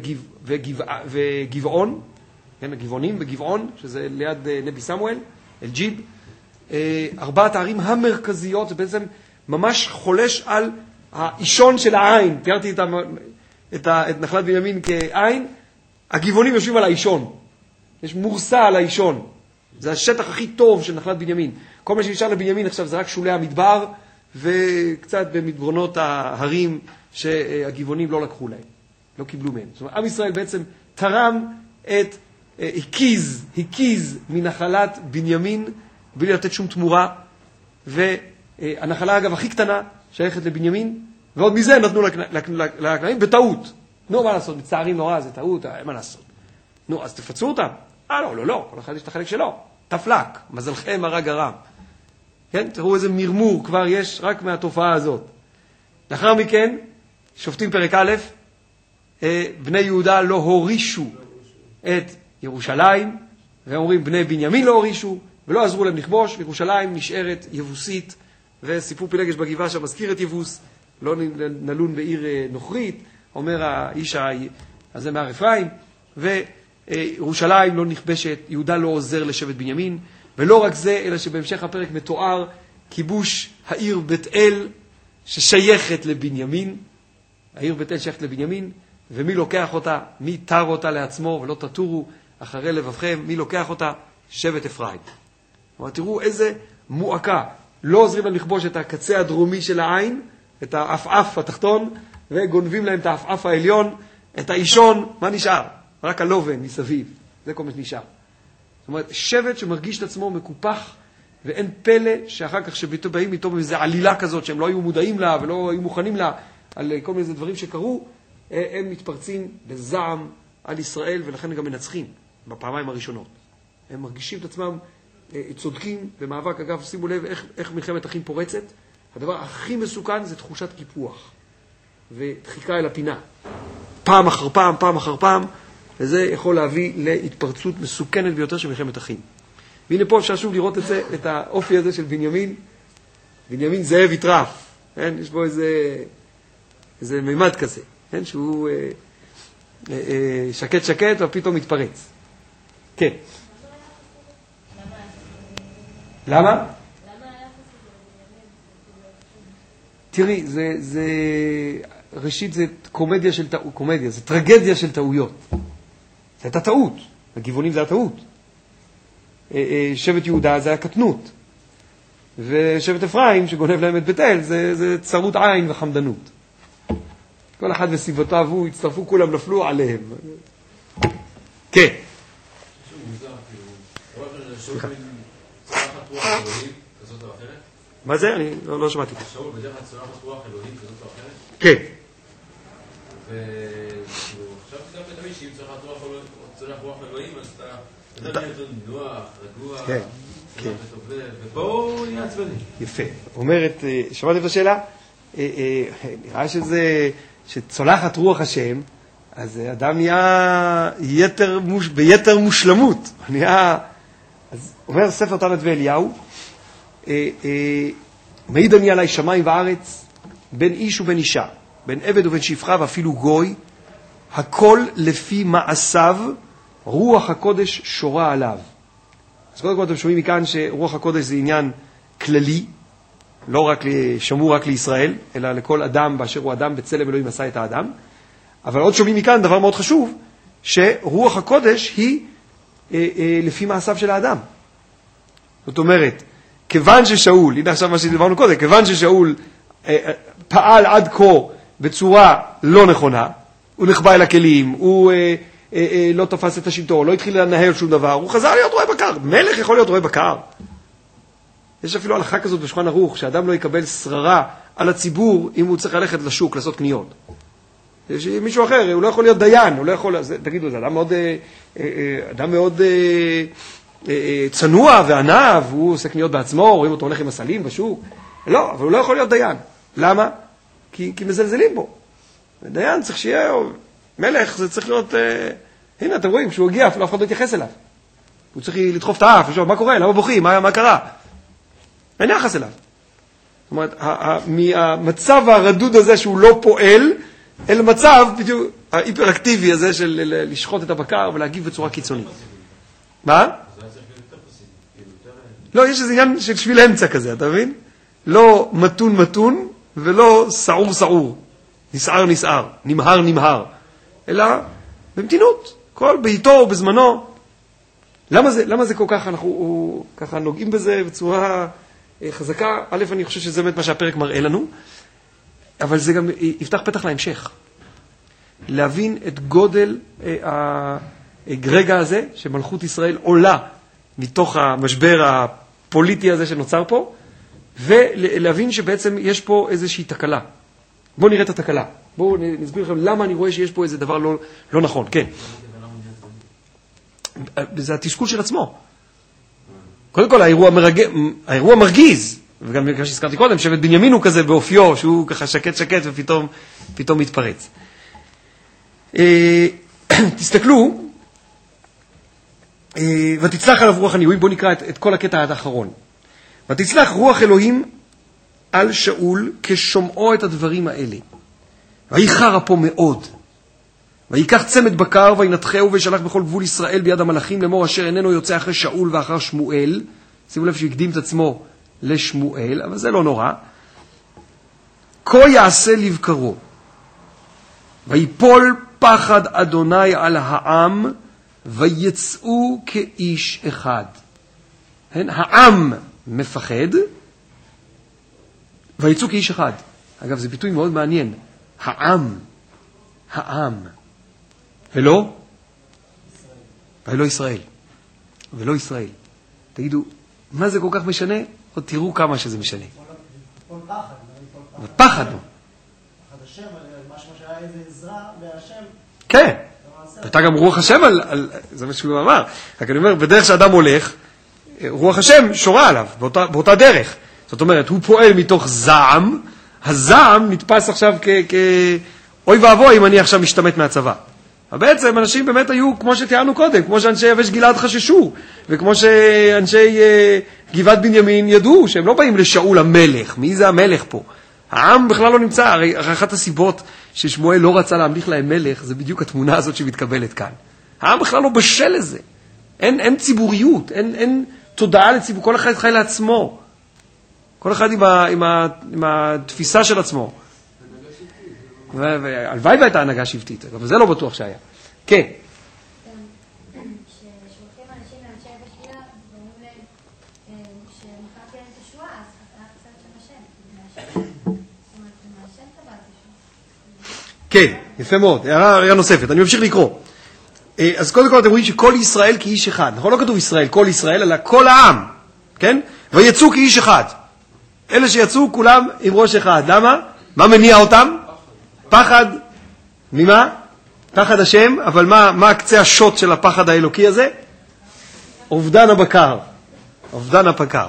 וגבעון, כן, הגבעונים וגבעון, שזה ליד נבי סמואל, אלג'יב, 4 הערים המרכזיות, זה בעצם ממש חולש על האישון של העין. תיארתי את נחלת בנימין כעין, הגבעונים יושבים על האישון. יש מורסה על האישון. זה השטח הכי טוב של נחלת בנימין. כל מה שנשאר לבנימין עכשיו זה רק שולי המדבר, וקצת במדברונות ההרים שהגבעונים לא לקחו להם, לא קיבלו מהם. זאת אומרת, עם ישראל בעצם תרם את, הקיז מנחלת בנימין, בלי לתת שום תמורה, והנחלה אגב הכי קטנה שייכת לבנימין, ועוד מזה נתנו לכנענים בטעות. נו, מה לעשות? מצטערים נורא, זה טעות, מה לעשות? נו, אז תפצו אותם. לא, כל אחד יש את החלק שלו. תפלק, מזלכם הרע גרם. כן? תראו איזה מרמור כבר יש רק מהתופעה הזאת. לאחר מכן, שופטים פרק א', בני יהודה לא הורישו את ירושלים, ואומרים בני בנימין לא הורישו, ולא עזרו להם לכבוש, וירושלים נשארת יבוסית, וסיפור פילגש בגבעה שמזכיר את יבוס, לא נלון בעיר נוכרית, אומר האיש הזה מהר אפרים, וירושלים לא נכבשת, יהודה לא עוזר לשבט בנימין, ולא רק זה, אלא שבהמשך הפרק מתואר כיבוש העיר בית אל ששייכת לבנימין, העיר בית אל שייכת לבנימין, ומי לוקח אותה? מי תר אותה לעצמו ולא תטורו אחרי לבבכם? מי לוקח אותה? שבט אפרים. אבל תראו איזה מועקה. לא עוזרים להם לכבוש את הקצה הדרומי של העין, את האף התחתון, וגונבים להם את האף העליון, את האישון. מה נשאר? רק הלובן מסביב. זה כל מה שנשאר. זאת אומרת, שבט שמרגיש את עצמו מקופח, ואין פלא שאחר כך שבאים איתו באיזו עלילה כזאת, שהם לא היו מודעים לה ולא היו מוכנים לה, על כל מיני דברים שקרו, הם מתפרצים בזעם על ישראל, ולכן גם מנצחים בפעמיים הראשונות. הם מרגישים את עצמם צודקים במאבק. אגב, שימו לב איך מלחמת אחים פורצת. הדבר הכי מסוכן זה תחושת קיפוח ודחיקה אל הפינה. פעם אחר פעם, פעם אחר פעם, וזה יכול להביא להתפרצות מסוכנת ביותר של מלחמת אחים. והנה פה אפשר שוב לראות את זה, את האופי הזה של בנימין. בנימין זאב יטרף. יש בו איזה מימד כזה, שהוא שקט שקט ופתאום מתפרץ. כן. למה? תראי, ראשית זה קומדיה של קומדיה, זה טרגדיה של טעויות. זה הייתה טעות, הגבעונים זה הטעות. שבט יהודה זה הקטנות. ושבט אפרים שגונב להם את בית אל זה צרות עין וחמדנות. כל אחד וסיבותיו הוא, הצטרפו כולם, נפלו עליהם. כן. מה זה? אני לא שמעתי. שאול בדרך כלל צולחת רוח אלוהים כזאת או אחרת? כן. ועכשיו גם בדמי שאם צולח רוח אלוהים, אז אתה יודע יותר נוח, רגוע, ופה נהיה עצבני. יפה. אומרת, שמעתם את השאלה? נראה שצולחת רוח השם, אז אדם נהיה ביתר מושלמות. אז אומר ספר תלמוד ואליהו, מעיד אני עלי שמיים וארץ, בין איש ובין אישה, בין עבד ובין שפחה ואפילו גוי, הכל לפי מעשיו, רוח הקודש שורה עליו. אז קודם כל אתם שומעים מכאן שרוח הקודש זה עניין כללי, לא רק שמור רק לישראל, אלא לכל אדם באשר הוא אדם, בצלם אלוהים עשה את האדם. אבל עוד שומעים מכאן דבר מאוד חשוב, שרוח הקודש היא לפי מעשיו של האדם. זאת אומרת, כיוון ששאול, הנה עכשיו מה שדיברנו קודם, כיוון ששאול פעל עד כה בצורה לא נכונה, הוא נחבא אל הכלים, הוא לא תפס את השלטון, לא התחיל לנהל שום דבר, הוא חזר להיות רועה בקר. מלך יכול להיות רועה בקר. יש אפילו הלכה כזאת בשולחן ערוך, שאדם לא יקבל שררה על הציבור אם הוא צריך ללכת לשוק, לעשות קניות. יש מישהו אחר, הוא לא יכול להיות דיין, הוא לא יכול, תגידו, זה אדם מאוד צנוע וענב, הוא עושה קניות בעצמו, רואים אותו הולך עם הסלים בשוק. לא, אבל הוא לא יכול להיות דיין. למה? כי מזלזלים בו. דיין צריך שיהיה, מלך זה צריך להיות, הנה אתם רואים, כשהוא הגיע, אפילו אף אחד לא יתייחס אליו. הוא צריך לדחוף את האף, לשאול, מה קורה? למה בוכים? מה קרה? אין יחס אליו. זאת אומרת, מהמצב הרדוד הזה שהוא לא פועל, אל מצב בדיוק ההיפראקטיבי הזה של לשחוט את הבקר ולהגיב בצורה קיצונית. מה? לא, יש איזה עניין של שביל אמצע כזה, אתה מבין? לא מתון ולא סעור, נסער, נמהר, אלא במתינות, כל בעיתו ובזמנו. למה זה כל כך, אנחנו ככה נוגעים בזה בצורה חזקה? א', אני חושב שזה באמת מה שהפרק מראה לנו, אבל זה גם יפתח פתח להמשך. להבין את גודל הגרגע הזה, שמלכות ישראל עולה מתוך המשבר הפוליטי הזה שנוצר פה, ולהבין שבעצם יש פה איזושהי תקלה. בואו נראה את התקלה. בואו נסביר לכם למה אני רואה שיש פה איזה דבר לא נכון. כן. זה התסכול של עצמו. קודם כל, האירוע מרגיז, וגם כמו שהזכרתי קודם, שבט בנימין הוא כזה באופיו, שהוא ככה שקט ופתאום מתפרץ. תסתכלו, ותצלח עליו רוח הנביאים. בואו נקרא את כל הקטע האחרון. ותצלח רוח אלוהים על שאול כשומעו את הדברים האלה. ויחר אפו מאוד. ויקח צמד בקר וינתחהו וישלח בכל גבול ישראל ביד המלאכים לאמור אשר איננו יוצא אחרי שאול ואחר שמואל. שימו לב שהקדים את עצמו לשמואל, אבל זה לא נורא. כה יעשה לבקרו. ויפול פחד אדוני על העם, ויצאו כאיש אחד. העם מפחד, ויצאו כאיש אחד. אגב, זה ביטוי מאוד מעניין. העם. ולא? ולא ישראל. ולא ישראל. תגידו, מה זה כל כך משנה? עוד תראו כמה שזה משנה. פחד. פחד השם, משהו שהיה איזה עזרה להשם. כן. הייתה גם רוח השם זה מה שהוא אמר. רק אני אומר, בדרך שאדם הולך, רוח השם שורה עליו, באותה דרך. זאת אומרת, הוא פועל מתוך זעם, הזעם נתפס עכשיו אוי ואבוי אם אני עכשיו משתמט מהצבא. אבל בעצם אנשים באמת היו, כמו שתיארנו קודם, כמו שאנשי יבש גלעד חששו, וכמו שאנשי גבעת בנימין ידעו, שהם לא באים לשאול המלך. מי זה המלך פה? העם בכלל לא נמצא. הרי אחת הסיבות ששמואל לא רצה להמליך להם מלך, זה בדיוק התמונה הזאת שמתקבלת כאן. העם בכלל לא בשל לזה. אין ציבוריות, אין תודעה לציבור, כל אחד חי לעצמו. כל אחד עם התפיסה של עצמו. והלוואי והייתה הנהגה שבטית, אבל זה לא בטוח שהיה. כן. כששולחים אנשים לאנשי יבש גלעד, ואומרים להם שמחר תהיה תשועה, אז היה חסרת שם השם. זאת אומרת, מהשם טבעת תשועה. כן, יפה מאוד. הערה נוספת. אני ממשיך לקרוא. אז קודם כל אתם רואים שכל ישראל כאיש אחד. נכון? לא כתוב ישראל, כל ישראל, אלא כל העם. כן? ויצאו כאיש אחד. אלה שיצאו כולם עם ראש אחד. למה? מה מניע אותם? פחד. ממה? פחד השם, אבל מה קצה השוט של הפחד האלוקי הזה? אובדן הבקר. אובדן הפקר.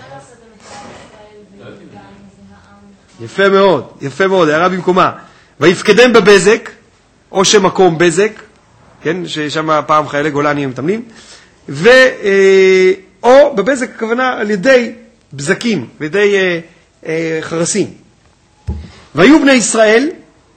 יפה מאוד, יפה מאוד, הערה במקומה. ויפקדם בבזק, או שמקום בזק, כן, ששם פעם חיילי גולני הם מתאמנים, או בבזק הכוונה על ידי בזקים, על ידי חרסים. והיו בני ישראל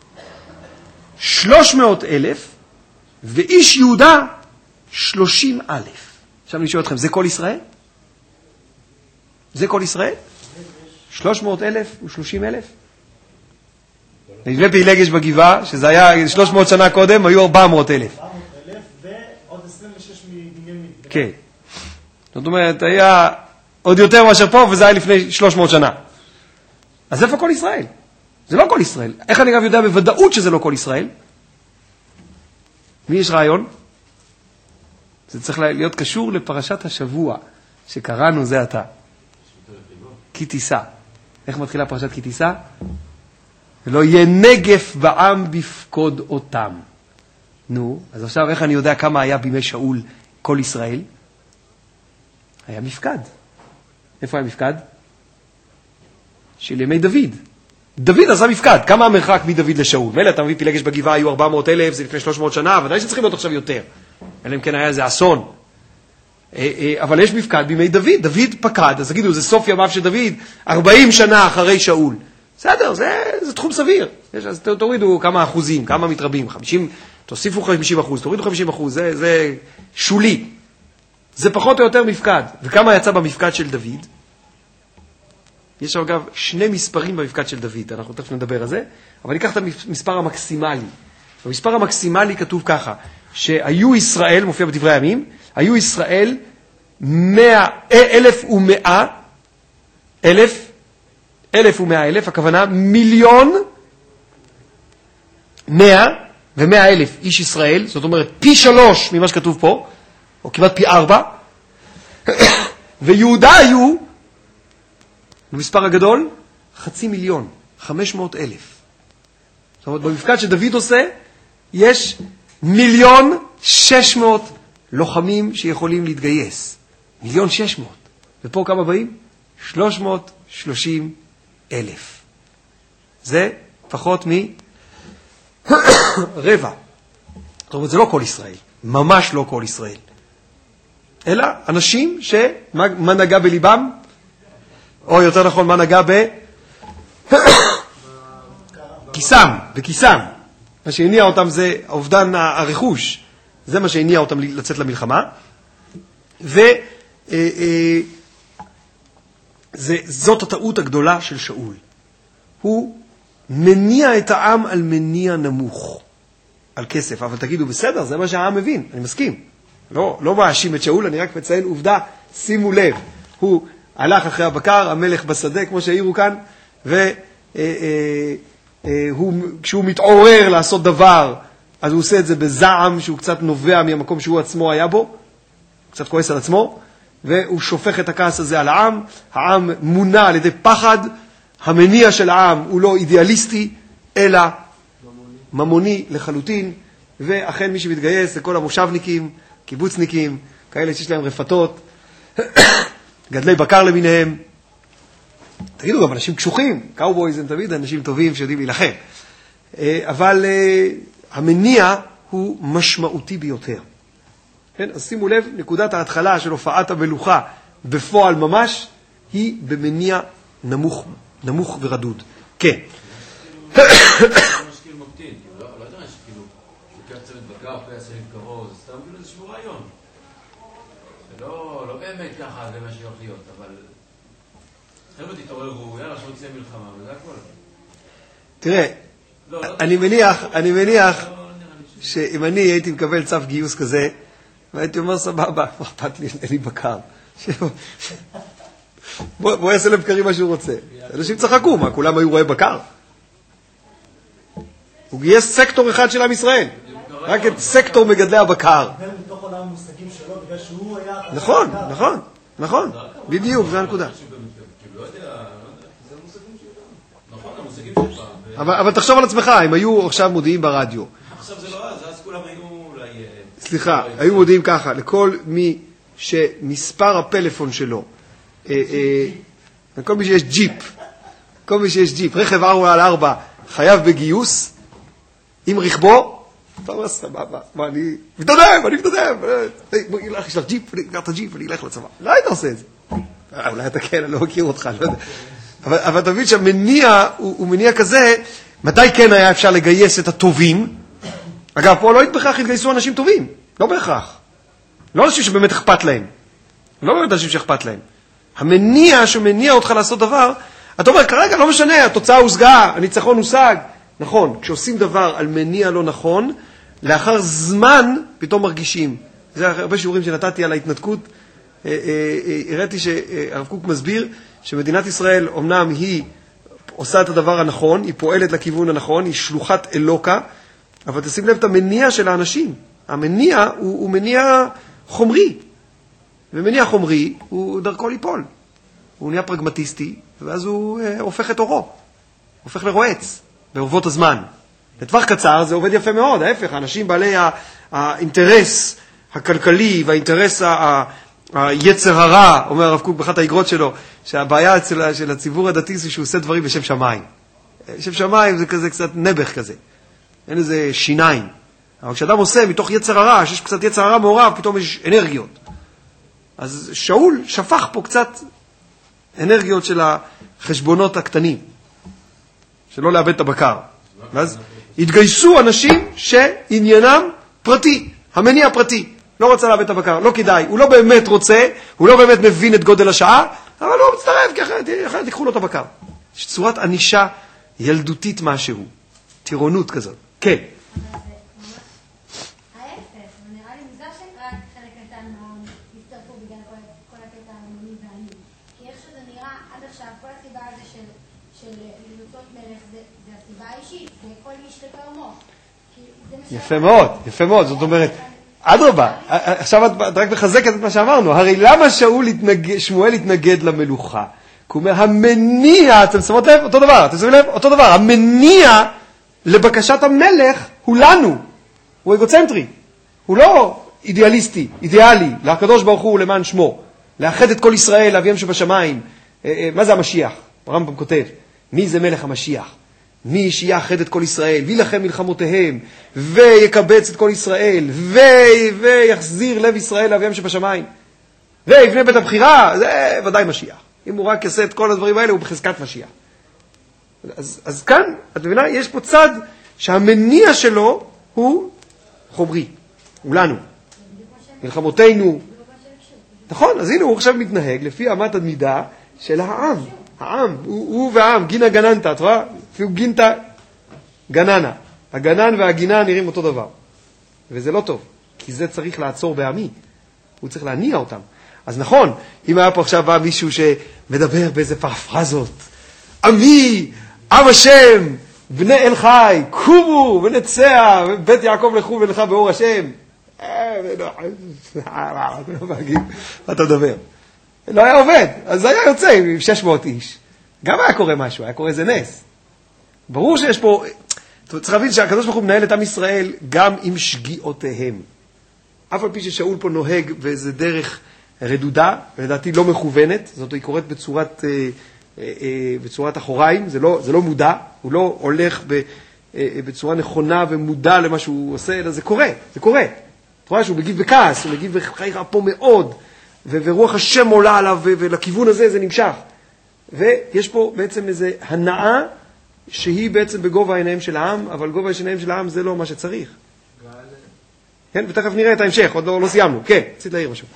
300,000, ואיש יהודה 30,000. עכשיו אני שואל אתכם, זה כל ישראל? זה כל ישראל? 300,000 ו30,000? נדמה פילגש בגבעה, שזה היה 300 שנה קודם, היו 400,000. 400,000 ועוד 26 מבנימין. כן. זאת אומרת, היה עוד יותר מאשר פה, וזה היה לפני 300 שנה. אז איפה כל ישראל? זה לא כל ישראל. איך אני גם יודע בוודאות שזה לא כל ישראל? מי יש רעיון? זה צריך להיות קשור לפרשת השבוע שקראנו זה עתה. כי תישא. איך מתחילה פרשת כי תישא? ולא יהיה נגף בעם בפקוד אותם. נו, אז עכשיו איך אני יודע כמה היה בימי שאול כל ישראל? היה מפקד. איפה היה מפקד? של ימי דוד. דוד עשה מפקד. כמה המרחק מדוד לשאול? מילא, אתה מביא פילגש בגבעה, היו 400,000, זה לפני 300 שנה, ודאי שצריכים להיות עכשיו יותר. אלא אם כן היה איזה אסון. אבל יש מפקד בימי דוד. דוד פקד, אז תגידו, זה סוף ימיו של דוד, 40 שנה אחרי שאול. בסדר, זה תחום סביר. אז תורידו כמה אחוזים, כמה מתרבים, 50, תוסיפו 50%, תורידו 50%, זה שולי. זה פחות או יותר מפקד. וכמה יצא במפקד של דוד? יש אגב 2 מספרים במפקד של דוד, אנחנו תכף נדבר על זה, אבל ניקח את המספר המקסימלי. במספר המקסימלי כתוב ככה, שהיו ישראל, מופיע בדברי הימים, היו ישראל 1,100,000, הכוונה 1,100,000 איש ישראל, זאת אומרת פי 3 ממה שכתוב פה, או כמעט פי 4, ויהודה היו, במספר הגדול, 500,000, 500,000. זאת אומרת, במפקד שדוד עושה, יש 1,600,000 לוחמים שיכולים להתגייס. 1,600,000. ופה כמה באים? 330,000. זה פחות רבע. זאת אומרת, זה לא כל ישראל. ממש לא כל ישראל. אלא אנשים מה נגע בליבם? או יותר נכון, מה נגע בכיסם. מה שהניע אותם זה אובדן הרכוש. זה מה שהניע אותם לצאת למלחמה. זאת הטעות הגדולה של שאול. הוא מניע את העם על מניע נמוך, על כסף. אבל תגידו, בסדר, זה מה שהעם מבין, אני מסכים. לא מאשים את שאול, אני רק מציין עובדה, שימו לב, הוא הלך אחרי הבקר, המלך בשדה, כמו שהעירו כאן, וכשהוא מתעורר לעשות דבר, אז הוא עושה את זה בזעם, שהוא קצת נובע מהמקום שהוא עצמו היה בו, קצת כועס על עצמו, והוא שופך את הכעס הזה על העם, העם מונע על ידי פחד, המניע של העם הוא לא אידיאליסטי, אלא ממוני לחלוטין, ואכן מי שמתגייס זה כל המושבניקים, קיבוצניקים, כאלה שיש להם רפתות, גדלי בקר למיניהם. תגידו, גם אנשים קשוחים, קאובויז הם תמיד אנשים טובים שיודעים להילחם. אבל המניע הוא משמעותי ביותר. כן? אז שימו לב, נקודת ההתחלה של הופעת המלוכה בפועל ממש, היא במניע נמוך ורדוד. כן. זה משקיל מוקטין, לא יודע שכאילו, שוקח צוות בקר, פה יעשה לבקרו, זה סתם כאילו איזשהו רעיון. זה לא באמת ככה, זה מה שהולך להיות, אבל חבר'ה תתעוררו, יאללה, שלא תצא מלחמה, וזה הכל. תראה, אני מניח שאם אני הייתי מקבל צו גיוס כזה, והייתי אומר, סבבה, מה אכפת לי, אין לי בקר. בוא יעשה לבקרים מה שהוא רוצה. אנשים צחקו, מה, כולם היו רואה בקר? הוא גייס סקטור אחד של עם ישראל. רק את סקטור מגדלי הבקר. מתוך עולם המושגים שלו, בגלל שהוא היה... נכון. בדיוק, זה הנקודה. אבל תחשוב על עצמך, אם היו עכשיו מודיעים ברדיו. עכשיו זה לא אז כולם היו אולי... סליחה, היו מודיעים ככה, לכל מי שמספר הפלאפון שלו, לכל מי שיש ג'יפ, רכב 4x4 חייב בגיוס, עם רכבו, אתה אומר, סבבה, מה, אני מתנדב, יש לך ג'יפ, אני אקח את הג'יפ, אני אלך לצבא. לא היית עושה את זה. אולי אתה כן, אני לא מכיר אותך, לא יודע. אבל אתה מבין שהמניע הוא מניע כזה, מתי כן היה אפשר לגייס את הטובים? אגב, פה לא בהכרח התגייסו אנשים טובים, לא בהכרח. לא אנשים שבאמת אכפת להם. לא באמת אנשים שאכפת להם. המניע שמניע אותך לעשות דבר, אתה אומר, כרגע לא משנה, התוצאה הושגה, הניצחון הושג. נכון, כשעושים דבר על מניע לא נכון, לאחר זמן פתאום מרגישים. זה הרבה שיעורים שנתתי על ההתנתקות. הראיתי שהרב קוק מסביר שמדינת ישראל, אמנם היא עושה את הדבר הנכון, היא פועלת לכיוון הנכון, היא שלוחת אלוקה, אבל תשים לב את המניע של האנשים. המניע הוא מניע חומרי. ומניע חומרי הוא דרכו ליפול. הוא נהיה פרגמטיסטי, ואז הוא הופך את אורו. הופך לרועץ, בערבות הזמן. לטווח קצר זה עובד יפה מאוד, ההפך, האנשים בעלי האינטרס הכלכלי והאינטרס היצר הרע, אומר הרב קוק באחת האגרות שלו, שהבעיה של הציבור הדתי זה שהוא עושה דברים בשם שמיים. בשם שמיים זה כזה קצת נבח כזה. אין איזה שיניים. אבל כשאדם עושה מתוך יצר הרע, שיש קצת יצר הרע מעורב, פתאום יש אנרגיות. אז שאול שפך פה קצת אנרגיות של החשבונות הקטנים, שלא לאבד את הבקר. ואז התגייסו אנשים שעניינם פרטי, המניע פרטי. לא רוצה לאבד את הבקר, לא כדאי. הוא לא באמת רוצה, הוא לא באמת מבין את גודל השעה, אבל הוא מצטרף, כי אחרת תיקחו לו את הבקר. יש צורת ענישה ילדותית משהו, טירונות כזאת. כן. יפה מאוד, זאת אומרת, אדרבה, עכשיו את רק מחזקת את מה שאמרנו, הרי למה שמואל התנגד למלוכה? כי הוא אומר, המניע, אתם שמות לב, אותו דבר, המניע לבקשת המלך הוא לנו, הוא אגוצנטרי, הוא לא אידיאליסטי, אידיאלי, לקדוש ברוך הוא למען שמו, לאחד את כל ישראל, לאביהם שבשמיים. מה זה המשיח? הרמב"ם כותב, מי זה מלך המשיח? מי שיאחד את כל ישראל, וילחם מלחמותיהם, ויקבץ את כל ישראל, ויחזיר לב ישראל לאביהם שבשמיים, ויבנה בית הבחירה, זה ודאי משיח. אם הוא רק יעשה את כל הדברים האלה, הוא בחזקת משיח. אז כאן, את מבינה, יש פה צד שהמניע שלו הוא חומרי, הוא לנו. מלחמותינו. נכון, אז הנה הוא עכשיו מתנהג לפי אמת המידה של העם. העם, הוא והעם, גינה גננתה, את רואה? אפילו גינטה, גננה. הגנן והגינה נראים אותו דבר. וזה לא טוב, כי זה צריך לעצור בעמי. הוא צריך להניע אותם. אז נכון, אם היה פה עכשיו בא מישהו שמדבר באיזה פרפרזות, עמי, עם השם, בני אל חי, קומו ונצע, בית יעקב לכו ולך באור השם. מה אתה מדבר? לא היה עובד, אז זה היה יוצא עם 600 איש. גם היה קורה משהו, היה קורה איזה נס. ברור שיש פה, צריך להבין שהקדוש ברוך הוא מנהל את עם ישראל גם עם שגיאותיהם. אף על פי ששאול פה נוהג באיזה דרך רדודה, לדעתי לא מכוונת, זאת היא קורית בצורת אחוריים, זה לא מודע, הוא לא הולך בצורה נכונה ומודע למה שהוא עושה, אלא זה קורה, זה קורה. אתה רואה שהוא מגיב בכעס, הוא מגיב בחייך פה מאוד, ורוח השם עולה עליו, ולכיוון הזה זה נמשך. ויש פה בעצם איזו הנאה שהיא בעצם בגובה העיניים של העם, אבל גובה העיניים של העם זה לא מה שצריך. כן, ותכף נראה את ההמשך, עוד לא סיימנו. כן, רצית להעיר משהו.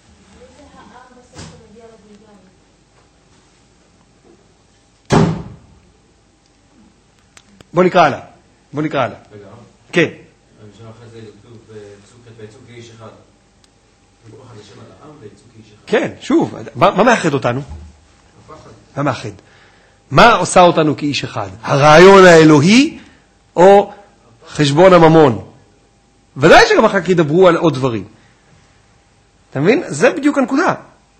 בוא נקרא הלאה. רגע. כן. אני חושב אחרי זה כתוב ויצאו כאיש אחד. דיברו אחד לשם על העם ויצאו כאיש אחד. כן, שוב, מה מאחד אותנו? מה מאחד? מה עושה אותנו כאיש אחד? הרעיון האלוהי או חשבון הממון? ודאי שגם אחר כך ידברו על עוד דברים. אתה מבין? זה בדיוק הנקודה.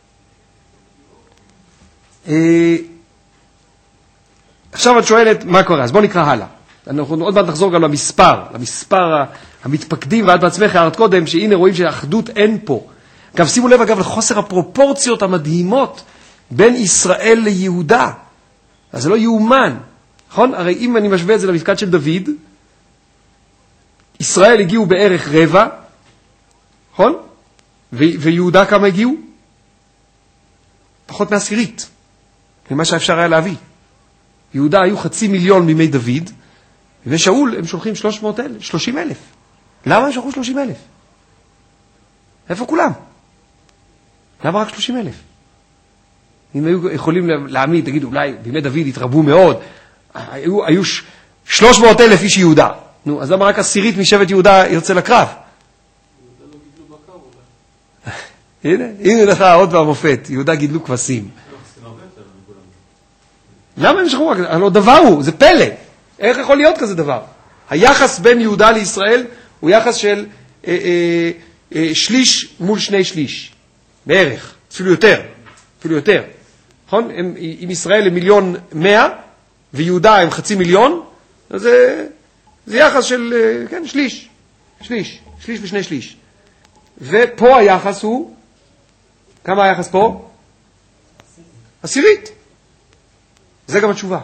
עכשיו את שואלת מה קורה, אז בוא נקרא הלאה. אנחנו עוד מעט נחזור גם למספר המתפקדים, ועד בעצמך הערת קודם, שהנה רואים שהאחדות אין פה. גם שימו לב אגב לחוסר הפרופורציות המדהימות בין ישראל ליהודה. אז זה לא יאומן, נכון? הרי אם אני משווה את זה למפקד של דוד, ישראל הגיעו בערך רבע, נכון? ויהודה כמה הגיעו? פחות מעשירית, ממה שאפשר היה להביא. יהודה היו 500,000 מימי דוד, ושאול הם שולחים 30,000. למה הם שלחו 30,000? איפה כולם? למה רק 30,000? אם היו יכולים להעמיד, תגידו, אולי בימי דוד התרבו מאוד, היו 300,000 איש יהודה. נו, אז למה רק עשירית משבט יהודה יוצא לקרב? יהודה לא גידלו בקר אולי. הנה לך עוד והמופת, יהודה גידלו כבשים. למה הם שכחו? הלא דבר הוא, זה פלא. איך יכול להיות כזה דבר? היחס בין יהודה לישראל הוא יחס של שליש מול 2/3. בערך, אפילו יותר. נכון? אם ישראל הם 1,100,000 ויהודה הם 500,000, אז זה יחס של, כן, שליש ו2/3. ופה היחס הוא, כמה היחס פה? עשירית. זה גם התשובה.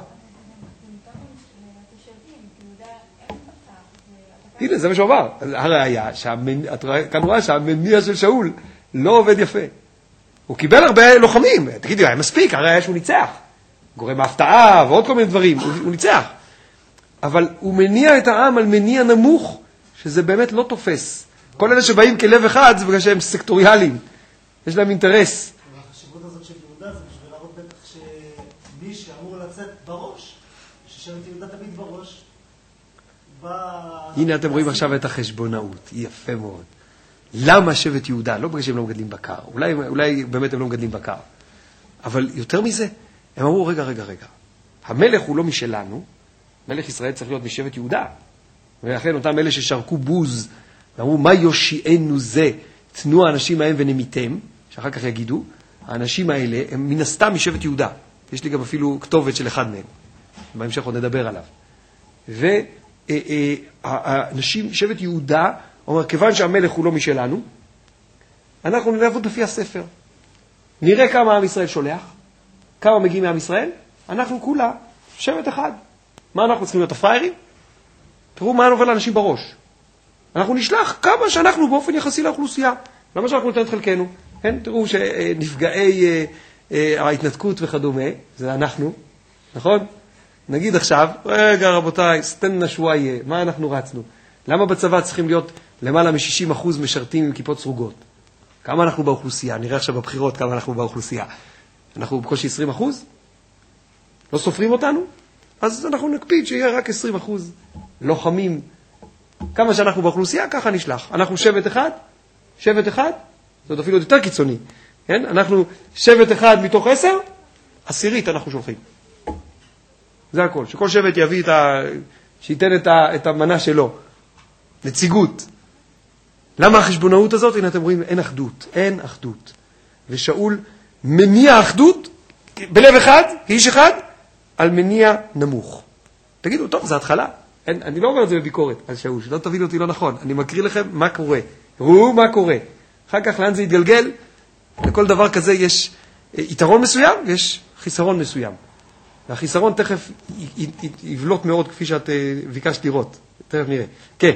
הנה, זה מה שהוא אמר. הראיה, כאן רואה שהמניע של שאול לא עובד יפה. הוא קיבל הרבה לוחמים. תגידי, היה מספיק, הראיה שהוא ניצח. גורם ההפתעה ועוד כל מיני דברים. הוא ניצח. אבל הוא מניע את העם על מניע נמוך, שזה באמת לא תופס. כל אלה שבאים כלב אחד, זה בגלל שהם סקטוריאליים. יש להם אינטרס. החשיבות הזאת של יהודה זה בשביל להראות בטח שמי שאמור לצאת בראש, ששבט יהודה תמיד בראש, הנה אתם רואים עכשיו את החשבונאות, יפה מאוד. למה שבט יהודה? לא בגלל שהם לא מגדלים בקר, אולי באמת הם לא מגדלים בקר. אבל יותר מזה, הם אמרו, רגע, המלך הוא לא משלנו, מלך ישראל צריך להיות משבט יהודה. ולכן אותם אלה ששרקו בוז, ואמרו, מה יושיענו זה? תנו האנשים ההם ונמיתם, שאחר כך יגידו, האנשים האלה הם מן הסתם משבט יהודה. יש לי גם אפילו כתובת של אחד מהם. בהמשך עוד נדבר עליו. האנשים, שבט יהודה, אומר, כיוון שהמלך הוא לא משלנו, אנחנו נעבוד לפי הספר. נראה כמה עם ישראל שולח, כמה מגיעים מעם ישראל, אנחנו כולה שבט אחד. מה אנחנו צריכים להיות הפריירים? תראו מה נובל לאנשים בראש. אנחנו נשלח כמה שאנחנו באופן יחסי לאוכלוסייה. למה שאנחנו ניתן את חלקנו? כן? תראו שנפגעי ההתנתקות וכדומה, זה אנחנו, נכון? נגיד עכשיו, רגע רבותיי, סתן שוואיה, מה אנחנו רצנו? למה בצבא צריכים להיות למעלה מ-60% משרתים עם כיפות סרוגות? כמה אנחנו באוכלוסייה? נראה עכשיו בבחירות כמה אנחנו באוכלוסייה. אנחנו בקושי 20%? לא סופרים אותנו? אז אנחנו נקפיד שיהיה רק 20% לוחמים. כמה שאנחנו באוכלוסייה, ככה נשלח. אנחנו שבט אחד, זאת אפילו יותר קיצוני. כן? אנחנו שבט אחד מתוך 10, 10 אנחנו שולחים. זה הכל. שכל שבט יביא שייתן את המנה שלו. נציגות. למה החשבונאות הזאת? הנה אתם רואים, אין אחדות. ושאול מניע אחדות, בלב אחד, כאיש אחד, על מניע נמוך. תגידו, טוב, זה התחלה. אני לא אומר את זה בביקורת על שאול, שלא תבינו אותי לא נכון. אני מקריא לכם מה קורה. ראו מה קורה. אחר כך לאן זה יתגלגל? לכל דבר כזה יש יתרון מסוים, יש חיסרון מסוים. והחיסרון תכף יבלוט מאוד כפי שאת ביקשת לראות. תכף נראה. כן.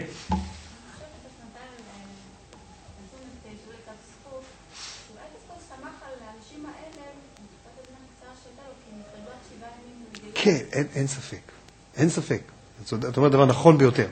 כן, אין ספק. זאת אומרת דבר נכון ביותר.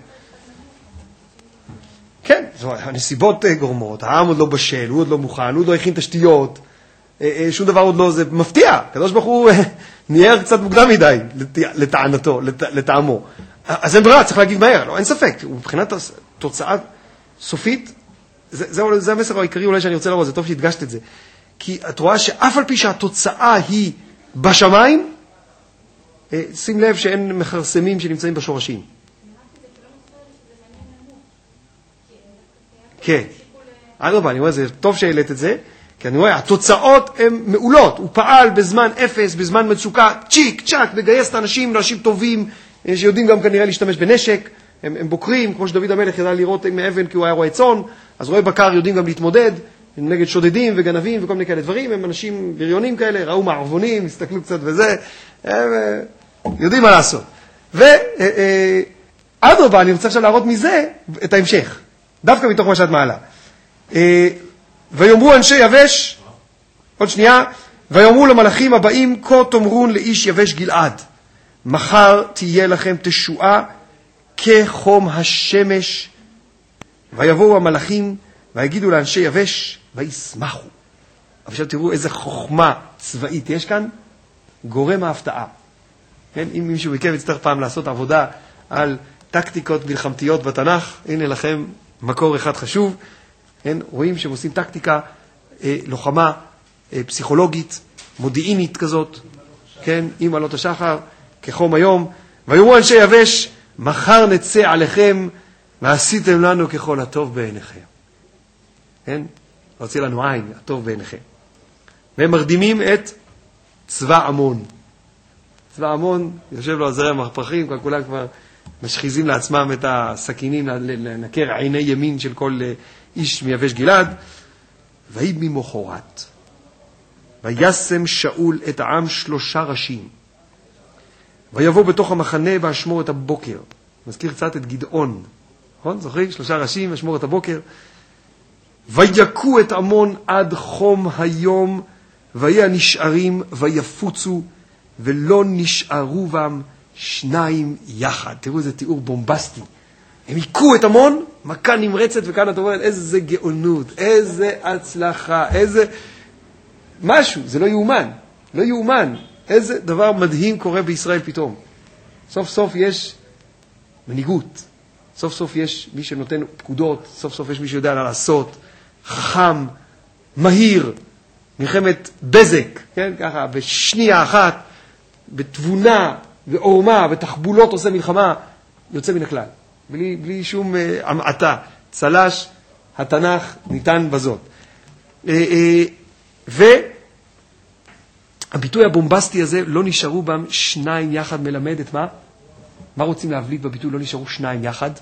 כן, הנסיבות גורמות, העם עוד לא בשל, הוא עוד לא מוכן, הוא עוד לא הכין תשתיות, שום דבר עוד לא, זה מפתיע. הקדוש ברוך הוא נהיה קצת מוקדם מדי לטענתו, לטעמו. אז אין ברירה, צריך להגיד מהר, לא, אין ספק. מבחינת תוצאה סופית, זה המסר העיקרי אולי שאני רוצה לראות, זה טוב שהדגשת את זה. כי את רואה שאף על פי שהתוצאה היא בשמיים, שים לב שאין מחרסמים שנמצאים בשורשים. כן. אדרבה, אני רואה, זה טוב שהעלית את זה, כי אני רואה, התוצאות הן מעולות. הוא פעל בזמן אפס, בזמן מצוקה, צ'יק, צ'ק, לגייס את האנשים, אנשים טובים, שיודעים גם כנראה להשתמש בנשק, הם בוקרים, כמו שדוד המלך ידע לראות עם אבן כי הוא היה רואה צאן, אז רואה בקר יודעים גם להתמודד, נגד שודדים וגנבים וכל מיני כאלה דברים, הם אנשים בריונים כאלה, ראו מערבונים, הסתכלו קצת וזה, הם יודעים מה לעשות. אדרבה, אני רוצה עכשיו להראות מזה את ההמשך, דווקא מתוך מה שאת מעלה. ויאמרו אנשי יבש, עוד שנייה, ויאמרו למלאכים הבאים, כה תאמרון לאיש יבש גלעד, מחר תהיה לכם תשועה כחום השמש. ויבואו המלאכים ויגידו לאנשי יבש וישמחו. אבל עכשיו תראו איזה חוכמה צבאית יש כאן, גורם ההפתעה. כן? אם מישהו מכם יצטרך פעם לעשות עבודה על טקטיקות מלחמתיות בתנ"ך, הנה לכם מקור אחד חשוב. כן? רואים שהם עושים טקטיקה, לוחמה פסיכולוגית, מודיעינית כזאת, כן? עם עלות השחר, כחום היום. ויאמרו אנשי יבש, מחר נצא עליכם, ועשיתם לנו ככל הטוב בעיניכם. כן? הוציא לנו עין, הטוב בעיניכם. והם מרדימים את צבא עמון. צבא עמון, יושב לו הזרם הפרחים, כולם כבר משחיזים לעצמם את הסכינים לנקר עיני ימין של כל איש מיבש גלעד. ויהי ממחרת, וישם שאול את העם 3 ראשים. ויבוא בתוך המחנה ואשמור את הבוקר. מזכיר קצת את גדעון. נכון? זוכרים? 3 ראשים, אשמור את הבוקר. ויכו את עמון עד חום היום, ויהי הנשארים ויפוצו, ולא נשארו בם 2 יחד. תראו איזה תיאור בומבסטי. הם היכו את עמון, מכה נמרצת, וכאן את אומרת, איזה גאונות, איזה הצלחה, איזה משהו, זה לא יאומן, לא יאומן. איזה דבר מדהים קורה בישראל פתאום. סוף סוף יש מנהיגות, סוף סוף יש מי שנותן פקודות, סוף סוף יש מי שיודע לעשות, חכם, מהיר, מלחמת בזק, כן? ככה, בשנייה אחת, בתבונה ועורמה, בתחבולות עושה מלחמה, יוצא מן הכלל. בלי שום המעטה. צלש התנ"ך ניתן בזאת. והביטוי הבומבסטי הזה, לא נשארו בם 2 יחד, מלמד את מה? מה רוצים להבליט בביטוי לא נשארו 2 יחד?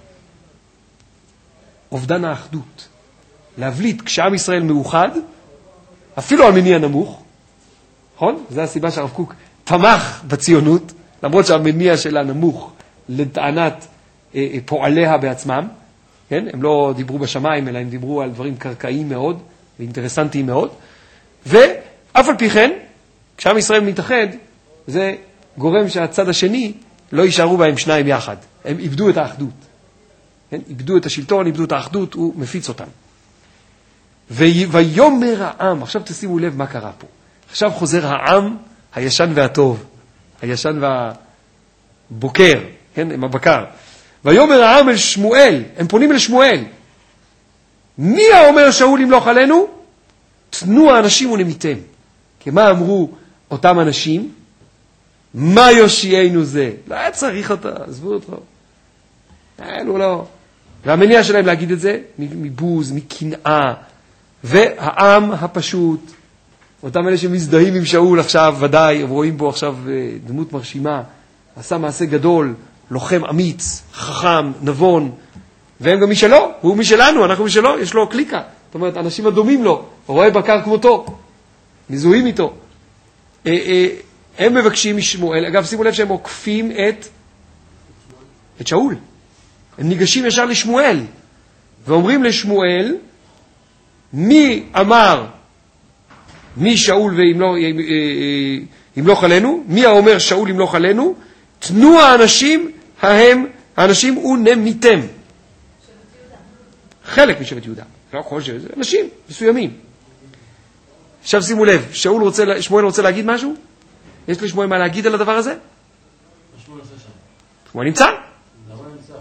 אובדן האחדות. להבליט כשעם ישראל מאוחד, אפילו על מניע נמוך, נכון? זו הסיבה שהרב קוק תמך בציונות, למרות שהמניע שלה נמוך לטענת פועליה בעצמם, כן? הם לא דיברו בשמיים, אלא הם דיברו על דברים קרקעיים מאוד, ואינטרסנטיים מאוד, ואף על פי כן, כשעם ישראל מתאחד, זה גורם שהצד השני לא יישארו בהם 2 יחד. הם איבדו את האחדות. כן? איבדו את השלטון, איבדו את האחדות, הוא מפיץ אותם. ויאמר העם, עכשיו תשימו לב מה קרה פה. עכשיו חוזר העם הישן והטוב, הישן בוקר, כן, עם הבקר. ויאמר העם אל שמואל, הם פונים אל שמואל. מי האומר שאול ימלוך עלינו? תנו האנשים ונמיתם. כי מה אמרו אותם אנשים? מה יושיענו זה? לא היה צריך אותה, עזבו אותו. לא. והמניע שלהם להגיד את זה, מבוז, מקנאה. והעם הפשוט, אותם אלה שמזדהים עם שאול עכשיו, ודאי, רואים בו עכשיו דמות מרשימה, עשה מעשה גדול, לוחם אמיץ, חכם, נבון, והם גם משלו, הוא משלנו, אנחנו משלו, יש לו קליקה. זאת אומרת, אנשים הדומים לו, רואה בקר כמותו, מזוהים איתו. הם מבקשים משמואל, אגב, שימו לב שהם עוקפים את שאול. הם ניגשים ישר לשמואל, ואומרים לשמואל, מי אמר, מי שאול וימלוך עלינו, מי האומר שאול ימלוך עלינו, תנו האנשים ונמיתם. חלק משבט יהודה. לא כל שבט, אנשים מסוימים. עכשיו שימו לב, שמואל רוצה להגיד משהו? יש לשמואל מה להגיד על הדבר הזה? שמואל עושה שם. שמואל נמצא? למה נמצא?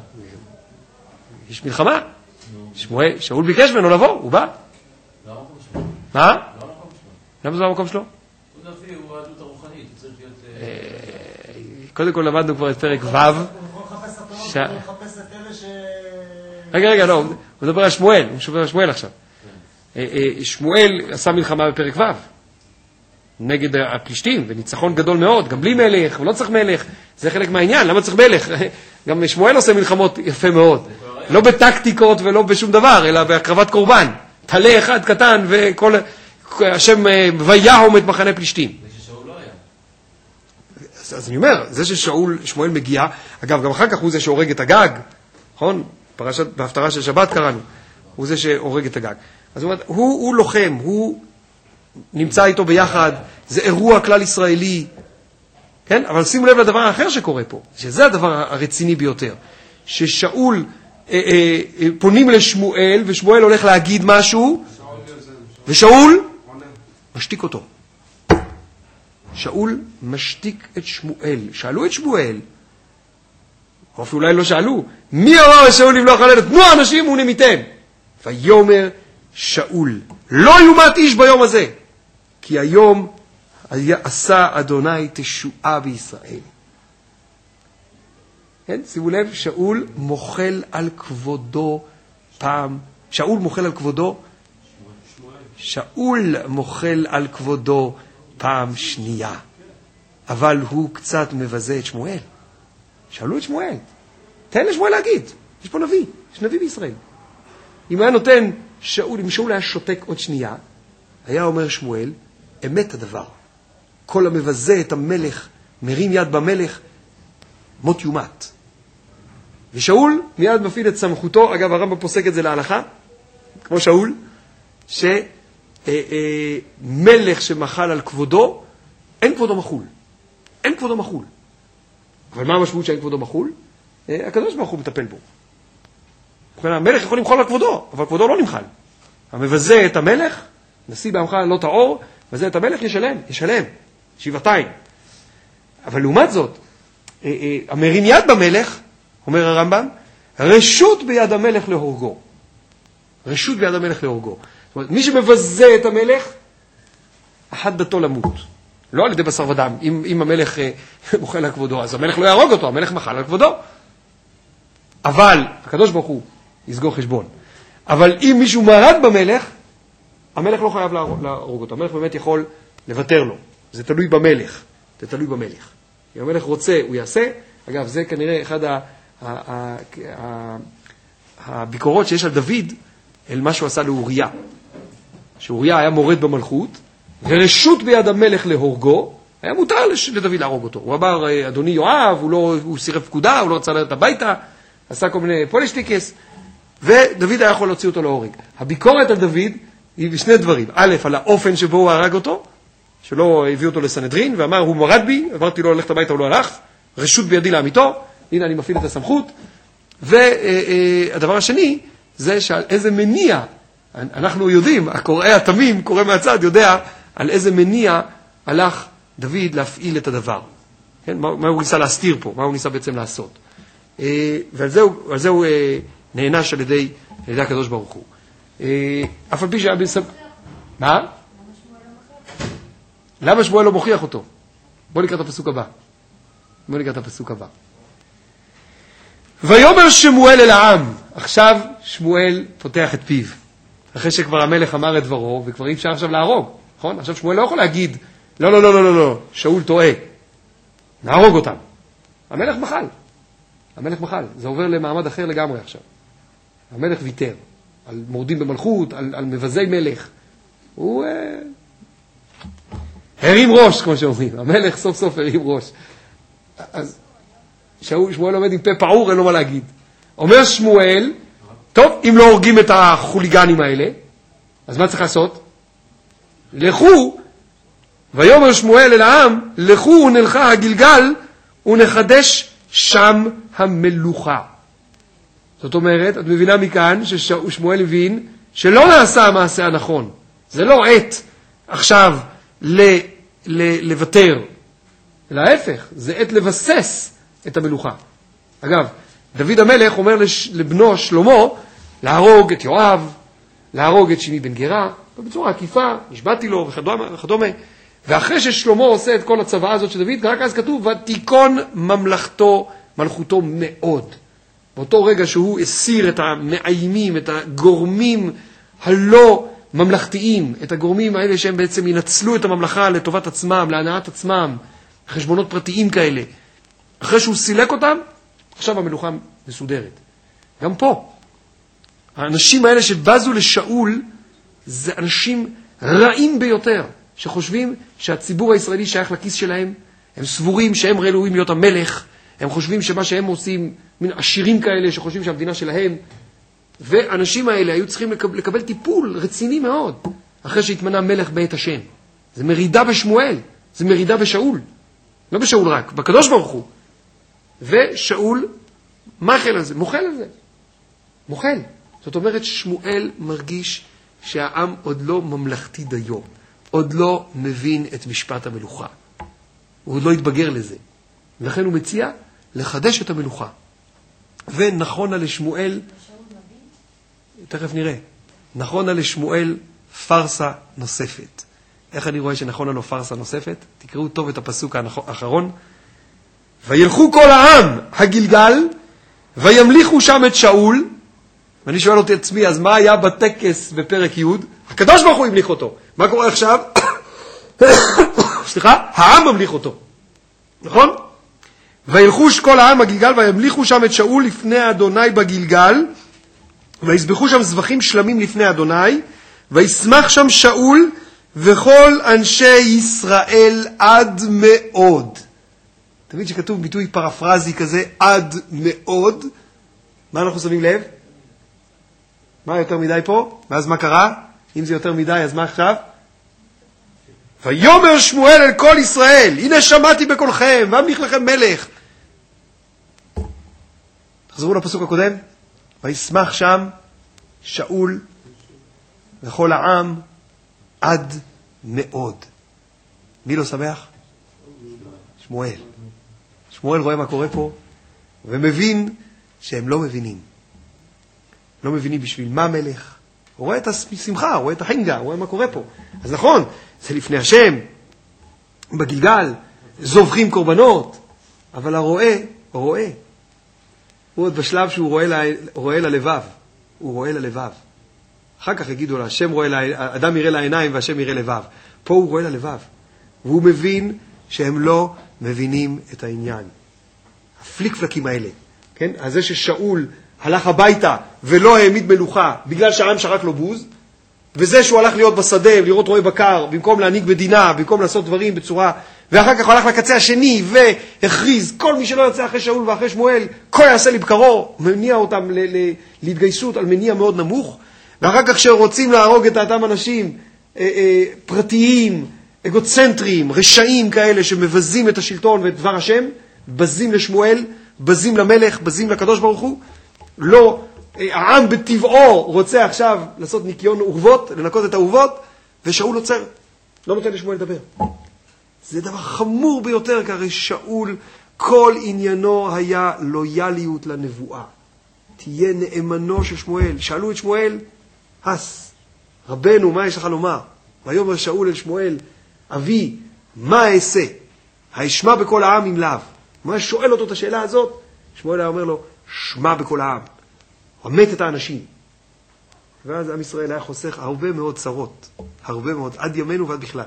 יש מלחמה. שאול ביקש ממנו לבוא, הוא בא. לא המקום שלו. מה? לא המקום שלו. למה זה המקום שלו? הוא נביא, הוא העדות הרוחנית, הוא צריך להיות... קודם כל למדנו כבר את פרק ו'. הוא יכול לחפש הפעם, הוא יכול לחפש את אלה ש... רגע, לא, הוא מדבר על שמואל, הוא מדבר על שמואל עכשיו. שמואל עשה מלחמה בפרק ו' נגד הפלישתים, וניצחון גדול מאוד, גם בלי מלך, הוא לא צריך מלך, זה חלק מהעניין, למה צריך מלך? גם שמואל עושה מלחמות יפה מאוד, לא בטקטיקות ולא בשום דבר, אלא בהקרבת קורבן, תלה אחד קטן, וכל השם ויהום את מחנה פלישתים. זה ששאול לא היה. אז אני אומר, זה שמואל מגיע, אגב, גם אחר כך הוא זה שהורג את הגג, נכון? בהפטרה של שבת קראנו, הוא זה שהורג את הגג. אז הוא לוחם, הוא נמצא איתו ביחד, זה אירוע כלל ישראלי, כן? אבל שימו לב לדבר האחר שקורה פה, שזה הדבר הרציני ביותר, ששאול פונים לשמואל, ושמואל הולך להגיד משהו, ושאול משתיק אותו. שאול משתיק את שמואל. שאלו את שמואל, או אפילו אולי לא שאלו, מי אמר שאול ימלוך עלינו? תנו האנשים ונמיתם. ויאמר שאול, לא יומת איש ביום הזה, כי היום עשה אדוני תשועה בישראל. כן? שימו לב, שאול מוחל על כבודו פעם, שאול מוחל על כבודו, שאול מוחל על כבודו פעם שנייה, אבל הוא קצת מבזה את שמואל. שאלו את שמואל, תן לשמואל להגיד, יש פה נביא, יש נביא בישראל. אם היה נותן שאול, אם שאול היה שותק עוד שנייה, היה אומר שמואל, אמת הדבר. כל המבזה את המלך, מרים יד במלך, מות יומת. ושאול מיד מפעיל את סמכותו, אגב הרמב"ם פוסק את זה להלכה, כמו שאול, שמלך שמחל על כבודו, אין כבודו מחול. אין כבודו מחול. אבל מה המשמעות שאין כבודו מחול? הקדוש ברוך הוא מטפל בו. המלך יכול למחול על כבודו, אבל כבודו לא נמחל. המבזה את המלך, נשיא בעמך לא תאור, מבזה את המלך ישלם, שבעתיים. אבל לעומת זאת, המרים יד במלך, אומר הרמב"ם, רשות ביד המלך להורגו. רשות ביד המלך להורגו. זאת אומרת, מי שמבזה את המלך, אחת דתו למות. לא על ידי בשר ודם. אם המלך מוחל על כבודו, אז המלך לא יהרוג אותו, המלך מחל על כבודו. אבל, הקדוש ברוך הוא יסגור חשבון. אבל אם מישהו מרד במלך, המלך לא חייב להרוג אותו. המלך באמת יכול לוותר לו. זה תלוי במלך. זה תלוי במלך. אם המלך רוצה, הוא יעשה. אגב, זה כנראה אחד הביקורות שיש על דוד, אל מה שהוא עשה לאוריה. שאוריה היה מורד במלכות, ורשות ביד המלך להורגו, היה מותר לדוד להרוג אותו. הוא אמר, אדוני יואב, הוא סירב פקודה, הוא לא רצה ללכת הביתה, עשה כל מיני פולישטיקס, ודוד היה יכול להוציא אותו להורג. הביקורת על דוד היא בשני דברים. א', על האופן שבו הוא הרג אותו, שלא הביא אותו לסנהדרין, ואמר, הוא מרד בי, עברתי לו ללכת הביתה, הוא לא הלך, רשות בידי לאמיתו, הנה אני מפעיל את הסמכות. והדבר השני, זה שעל איזה מניע, אנחנו יודעים, הקוראי התמים, קורא מהצד, יודע על איזה מניע הלך דוד להפעיל את הדבר. כן? מה הוא ניסה להסתיר פה? מה הוא ניסה בעצם לעשות? ועל זה הוא נענש על ידי הקדוש ברוך הוא. אף על פי שהיה בסבב... מה? למה שמואל לא מוכיח אותו? בואו נקרא את הפסוק הבא. ויאמר שמואל אל העם. עכשיו שמואל פותח את פיו. אחרי שכבר המלך אמר את דברו, וכבר אי אפשר עכשיו להרוג. נכון? עכשיו שמואל לא יכול להגיד, לא, שאול טועה. נהרוג אותם. המלך מחל. זה עובר למעמד אחר לגמרי עכשיו. המלך ויתר. על מורדים במלכות, על מבזי מלך. הוא הרים ראש, כמו שאומרים. המלך סוף סוף הרים ראש. אז שמואל עומד עם פה פעור, אין לו מה להגיד. אומר שמואל, טוב, אם לא הורגים את החוליגנים האלה, אז מה צריך לעשות? לכו, ויאמר שמואל אל העם, לכו ונלכה הגלגל, ונחדש שם המלוכה. זאת אומרת, את מבינה מכאן ששמואל הבין שלא נעשה המעשה הנכון. זה לא עת עכשיו לוותר. אלא ההפך, זה עת לבסס את המלוכה. אגב, דוד המלך אומר לבנו שלמה להרוג את יואב, להרוג את שימי בן גרה, בצורה עקיפה, נשבעתי לו וכדומה. ואחרי ששלמה עושה את כל הצוואה הזאת של דוד, רק אז כתוב, ותיכון מלכותו מאוד. באותו רגע שהוא הסיר את המאיימים, את הגורמים הלא ממלכתיים, את הגורמים האלה שהם בעצם ינצלו את הממלכה לטובת עצמם, להנעת עצמם, חשבונות פרטיים כאלה. אחרי שהוא סילק אותם, עכשיו המלוכה מסודרת. גם פה, האנשים האלה שבזו לשאול, זה אנשים רעים ביותר, שחושבים שהציבור הישראלי שייך לכיס שלהם, הם סבורים שהם ראויים להיות המלך, הם חושבים שמה שהם עושים, מין עשירים כאלה שחושבים שהמדינה שלהם, ואנשים האלה היו צריכים לקבל טיפול רציני מאוד, אחרי שהתמנה מלך בית השם. זה מרידה בשמואל, זה מרידה בשאול. לא בשאול רק, בקדוש ברוך הוא. ושאול מחל על זה, מוחל על זה. מוחל. זאת אומרת, שמואל מרגיש שהעם עוד לא ממלכתי דיו, עוד לא מבין את משפט המלוכה. הוא עוד לא התבגר לזה. ולכן הוא מציע לחדש את המלוכה. ונכונה לשמואל, תכף נראה, נכונה לשמואל פרסה נוספת. איך אני רואה שנכונה לו פרסה נוספת? תקראו טוב את הפסוק האחרון. וילכו כל העם הגלגל, וימליכו שם את שאול, ואני שואל אותי עצמי, אז מה היה בטקס בפרק י'? הקדוש ברוך הוא המליך אותו. מה קורה עכשיו? סליחה, העם ממליך אותו. נכון? וילכו כל העם הגלגל, וימליכו שם את שאול לפני אדוני בגלגל, ויסבחו שם זבחים שלמים לפני אדוני, וישמח שם שאול וכל אנשי ישראל עד מאוד. תמיד שכתוב ביטוי פרפרזי כזה, עד מאוד, מה אנחנו שמים לב? מה יותר מדי פה? ואז מה קרה? אם זה יותר מדי, אז מה עכשיו? ויאמר שמואל אל כל ישראל, הנה שמעתי בקולכם, ואמליך לכם מלך. תחזרו לפסוק הקודם. וישמח שם שאול וכל העם עד מאוד. מי לא שמח? שמואל. שמואל רואה מה קורה פה, ומבין שהם לא מבינים. לא מבינים בשביל מה מלך. הוא רואה את השמחה, הוא רואה את החינגה, הוא רואה מה קורה פה. אז נכון, זה לפני השם, בגלגל, זובחים קורבנות, אבל הרואה, הוא עוד בשלב שהוא רואה ללבב. הוא רואה ללבב. אחר כך יגידו לה, אדם יראה לעיניים והשם יראה לבב. פה הוא רואה ללבב. והוא מבין שהם לא מבינים את העניין. הפליק-פלקים האלה. כן? אז זה ששאול הלך הביתה ולא העמיד מלוכה בגלל שהעם שרק לו בוז, וזה שהוא הלך להיות בשדה, לראות רועי בקר, במקום להנהיג מדינה, במקום לעשות דברים בצורה, ואחר כך הוא הלך לקצה השני והכריז, כל מי שלא יוצא אחרי שאול ואחרי שמואל, כה יעשה לבקרו, מניע אותם להתגייסות על מניע מאוד נמוך, ואחר כך שרוצים להרוג את אותם אנשים פרטיים, אגוצנטריים, רשעים כאלה שמבזים את השלטון ואת דבר השם, בזים לשמואל, בזים למלך, בזים לקדוש ברוך הוא, לא, העם בטבעו רוצה עכשיו לעשות ניקיון אורוות, לנקות את האורוות, ושאול עוצר, לא נותן לשמואל לדבר. זה דבר חמור ביותר, כי הרי שאול, כל עניינו היה לויאליות לנבואה. תהיה נאמנו של שמואל. שאלו את שמואל, רבנו, מה יש לך לומר? ויאמר שאול אל שמואל, אבי, מה אעשה? הישמע בכל העם אם לאו. מה שואל אותו את השאלה הזאת? שמואל היה אומר לו, שמע בכל העם. רמת את האנשים. ואז עם ישראל היה חוסך הרבה מאוד צרות. הרבה מאוד, עד ימינו ועד בכלל.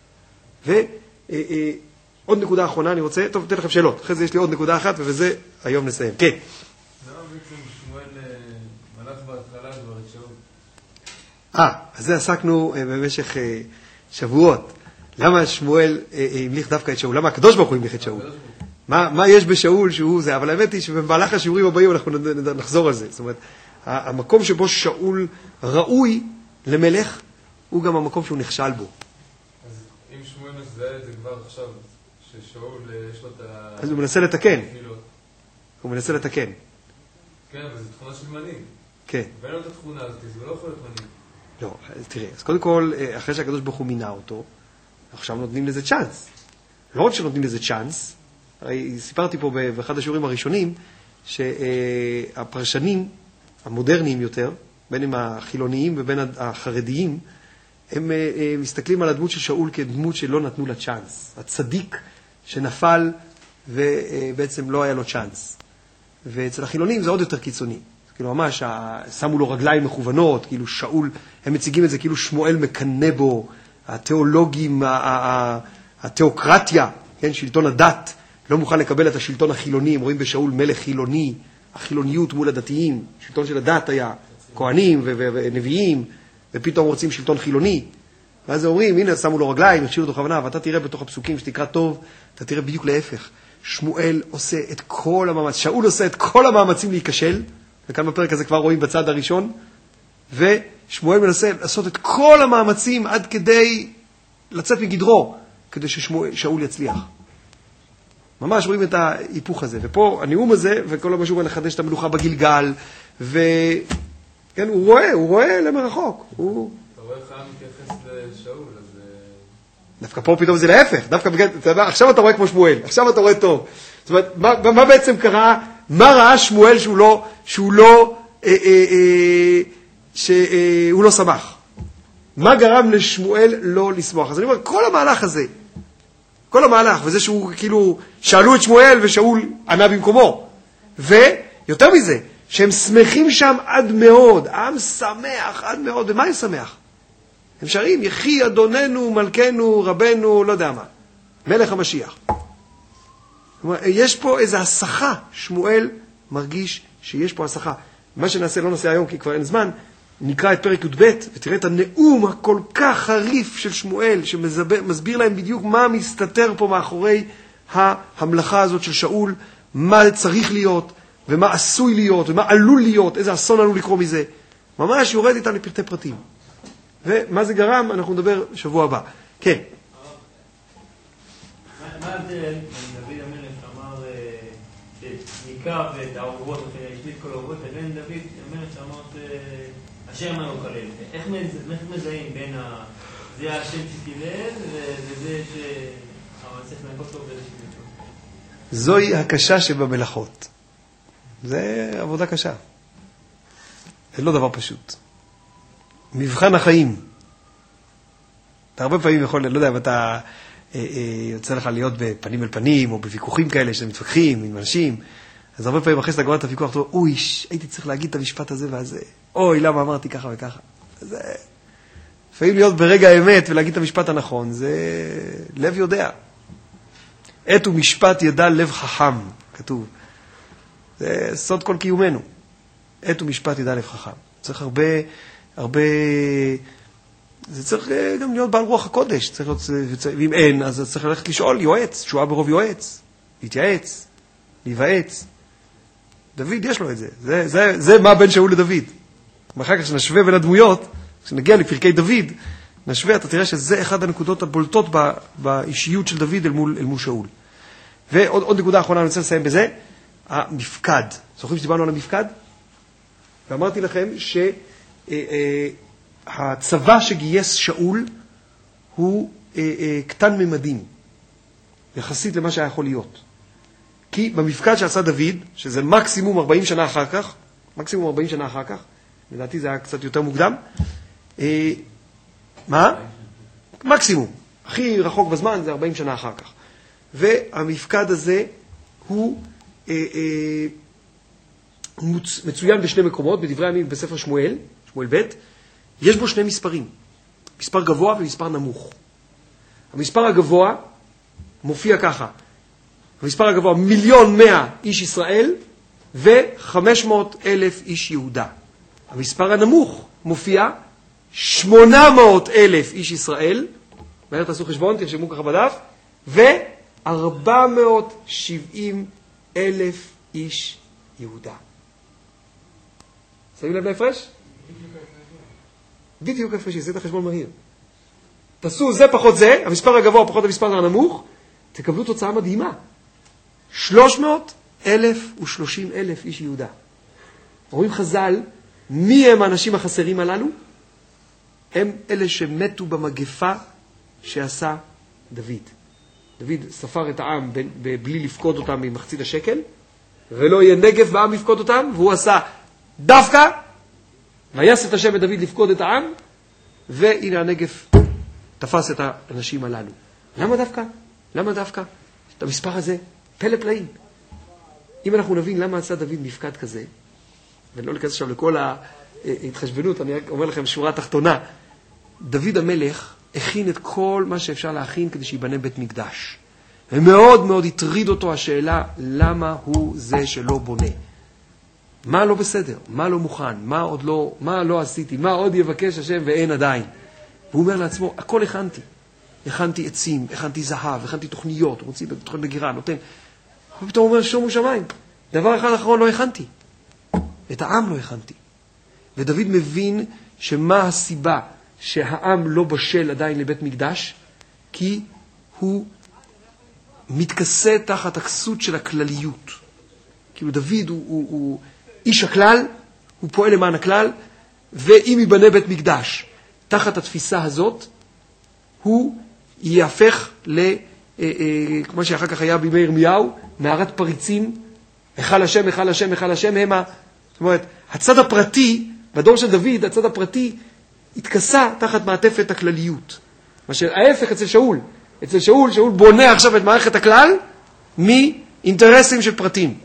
ועוד נקודה אחרונה אני רוצה, טוב, אתן לכם שאלות. אחרי זה יש לי עוד נקודה אחת, ובזה היום נסיים. כן. למה בעצם שמואל מלך בהתחלה כבר את שאול? אז זה עסקנו במשך שבועות. למה שמואל המליך דווקא את שאול? למה הקדוש ברוך הוא המליך את שאול? מה יש בשאול שהוא זה? אבל האמת היא שבמהלך השיעורים הבאים אנחנו נחזור על זה. זאת אומרת, המקום שבו שאול ראוי למלך, הוא גם המקום שהוא נכשל בו. אז אם שמואל מזהה את זה כבר עכשיו, ששאול יש לו את ה... אז הוא מנסה לתקן. הוא מנסה לתקן. כן, אבל זו תכונה של מנהיג. כן. ואין לו את התכונה הזאת, אז הוא לא יכול להיות מנהיג. לא, אז תראה, אז קודם כל, אחרי שהקדוש ברוך הוא מינה אותו, עכשיו נותנים לזה צ'אנס. לא רק שנותנים לזה צ'אנס, הרי סיפרתי פה באחד השיעורים הראשונים, שהפרשנים המודרניים יותר, בין הם החילוניים ובין החרדיים, הם מסתכלים על הדמות של שאול כדמות שלא נתנו לה צ'אנס. הצדיק שנפל ובעצם לא היה לו צ'אנס. ואצל החילונים זה עוד יותר קיצוני. כאילו ממש, שמו לו רגליים מכוונות, כאילו שאול, הם מציגים את זה כאילו שמואל מקנה בו, התיאולוגים, התיאוקרטיה, כן, שלטון הדת, לא מוכן לקבל את השלטון החילוני, הם רואים בשאול מלך חילוני, החילוניות מול הדתיים, שלטון של הדת היה כהנים ונביאים, ופתאום רוצים שלטון חילוני, ואז אומרים, הנה שמו לו רגליים, הכשילו אותו כוונה, ואתה תראה בתוך הפסוקים שתקרא טוב, אתה תראה בדיוק להפך. שמואל עושה את כל המאמץ, שאול עושה את כל המאמצים להיכשל, וכאן בפרק הזה כבר רואים בצד הראשון, ושמואל מנסה לעשות את כל המאמצים עד כדי לצאת מגדרו, כדי ששאול יצליח. ממש רואים את ההיפוך הזה. ופה הנאום הזה, וכל מה שהוא לחדש את המלוכה בגלגל, וכן, הוא רואה למרחוק. אתה רואה איך העם מתייחס לשאול, אז... דווקא פה פתאום זה להפך. דווקא עכשיו אתה רואה כמו שמואל, עכשיו אתה רואה טוב. זאת אומרת, מה בעצם קרה? מה ראה שמואל שהוא לא שמח? מה גרם לשמואל לא לשמוח? אז אני אומר, כל המהלך הזה, כל המהלך, וזה שהוא כאילו, שאלו את שמואל ושאול ענה במקומו. ויותר מזה, שהם שמחים שם עד מאוד, העם שמח עד מאוד, ומה הם שמח? הם שרים, יחי אדוננו, מלכנו, רבנו, לא יודע מה, מלך המשיח. יש פה איזו הסחה, שמואל מרגיש שיש פה הסחה. מה שנעשה, לא נעשה היום כי כבר אין זמן, נקרא את פרק י"ב ותראה את הנאום הכל כך חריף של שמואל, שמסביר להם בדיוק מה מסתתר פה מאחורי המלאכה הזאת של שאול, מה צריך להיות ומה עשוי להיות ומה עלול להיות, איזה אסון עלול לקרוא מזה. ממש יורד איתם לפרטי פרטים. ומה זה גרם, אנחנו נדבר שבוע הבא. כן. מה ההבדל דוד המלך שאמר שניקה ואת האורוות, השליט כל האורוות, לבין דוד המלך שאמר אשר מה הוא כלל? איך מזהים בין זה השם שתילל וזה שהמצליח לנקות לו וזה שתילל? זוהי הקשה שבמלאכות. זה עבודה קשה. זה לא דבר פשוט. מבחן החיים. אתה הרבה פעמים יכול, לא יודע, אם אתה יוצא לך להיות בפנים אל פנים, או בוויכוחים כאלה שאתם מתווכחים עם אנשים, אז הרבה פעמים אחרי שאתה גמרת את הוויכוח, אתה אומר, אוי, הייתי צריך להגיד את המשפט הזה והזה. אוי, למה אמרתי ככה וככה. אז לפעמים להיות ברגע האמת ולהגיד את המשפט הנכון, זה לב יודע. עת ומשפט ידע לב חכם, כתוב. זה סוד כל קיומנו. עת ומשפט ידע לב חכם. צריך הרבה, זה צריך גם להיות בעל רוח הקודש. צריך להיות, ואם אין, אז צריך ללכת לשאול, יועץ, תשועה ברוב יועץ, להתייעץ, להיוועץ. דוד יש לו את זה. זה מה בין שאול לדוד. ואחר כך שנשווה בין הדמויות, כשנגיע לפרקי דוד, נשווה, אתה תראה שזה אחד הנקודות הבולטות באישיות של דוד אל מול שאול. ועוד נקודה אחרונה, אני רוצה לסיים בזה, המפקד. זוכרים שדיברנו על המפקד? ואמרתי לכם שהצבא שגייס שאול הוא קטן ממדים. יחסית למה שהיה יכול להיות. כי במפקד שעשה דוד, שזה מקסימום 40 שנה אחר כך, לדעתי זה היה קצת יותר מוקדם, מקסימום. הכי רחוק בזמן זה 40 שנה אחר כך. והמפקד הזה הוא מצוין בשני מקומות, בדברי הימים בספר שמואל ב', יש בו שני מספרים, מספר גבוה ומספר נמוך. המספר הגבוה מופיע ככה, המספר הגבוה 1,100,000 איש ישראל ו500,000 איש יהודה. המספר הנמוך מופיע 800,000 איש ישראל, מהר תעשו חשבון, תרשמו ככה בדף, ו470,000 איש יהודה. שמים לב להפרש? בדיוק הפרש, זה את החשבון מהיר. תעשו זה פחות זה, המספר הגבוה פחות המספר הנמוך, תקבלו תוצאה מדהימה. 330,000 איש יהודה. רואים חז"ל, מי הם האנשים החסרים הללו? הם אלה שמתו במגפה שעשה דוד. דוד ספר את העם בלי לפקוד אותם ממחצית השקל, ולא יהיה נגף בעם לפקוד אותם, והוא עשה דווקא, ויעש את השם את דוד לפקוד את העם, והנה הנגף תפס את האנשים הללו. למה דווקא? למה דווקא? את המספר הזה, פלא פלאים. אם אנחנו נבין למה עשה דוד מפקד כזה, ולא להיכנס עכשיו לכל ההתחשבנות, אני אומר לכם שורה תחתונה, דוד המלך הכין את כל מה שאפשר להכין כדי שיבנה בית מקדש. ומאוד מאוד הטריד אותו השאלה, למה הוא זה שלא בונה? מה לא בסדר? מה לא מוכן? מה לא עשיתי? מה עוד יבקש השם ואין עדיין? והוא אומר לעצמו, הכל הכנתי. הכנתי עצים, הכנתי זהב, הכנתי תוכניות, מוציא בתוכנית מגירה, נותן. ופתאום הוא אומר, שומו שמיים. דבר אחד אחרון לא הכנתי. את העם לא הכנתי. ודוד מבין שמה הסיבה שהעם לא בשל עדיין לבית מקדש? כי הוא מתכסה תחת הכסות של הכלליות. כאילו דוד הוא איש הכלל, הוא פועל למען הכלל, ואם ייבנה בית מקדש תחת התפיסה הזאת, הוא יהפך כמו שאחר כך היה בימי ירמיהו, מערת פריצים, היכל השם, היכל השם, היכל השם, זאת אומרת, הצד הפרטי, בדור של דוד, הצד הפרטי התכסה תחת מעטפת הכלליות. מה שההפך אצל שאול. אצל שאול בונה עכשיו את מערכת הכלל מאינטרסים של פרטים.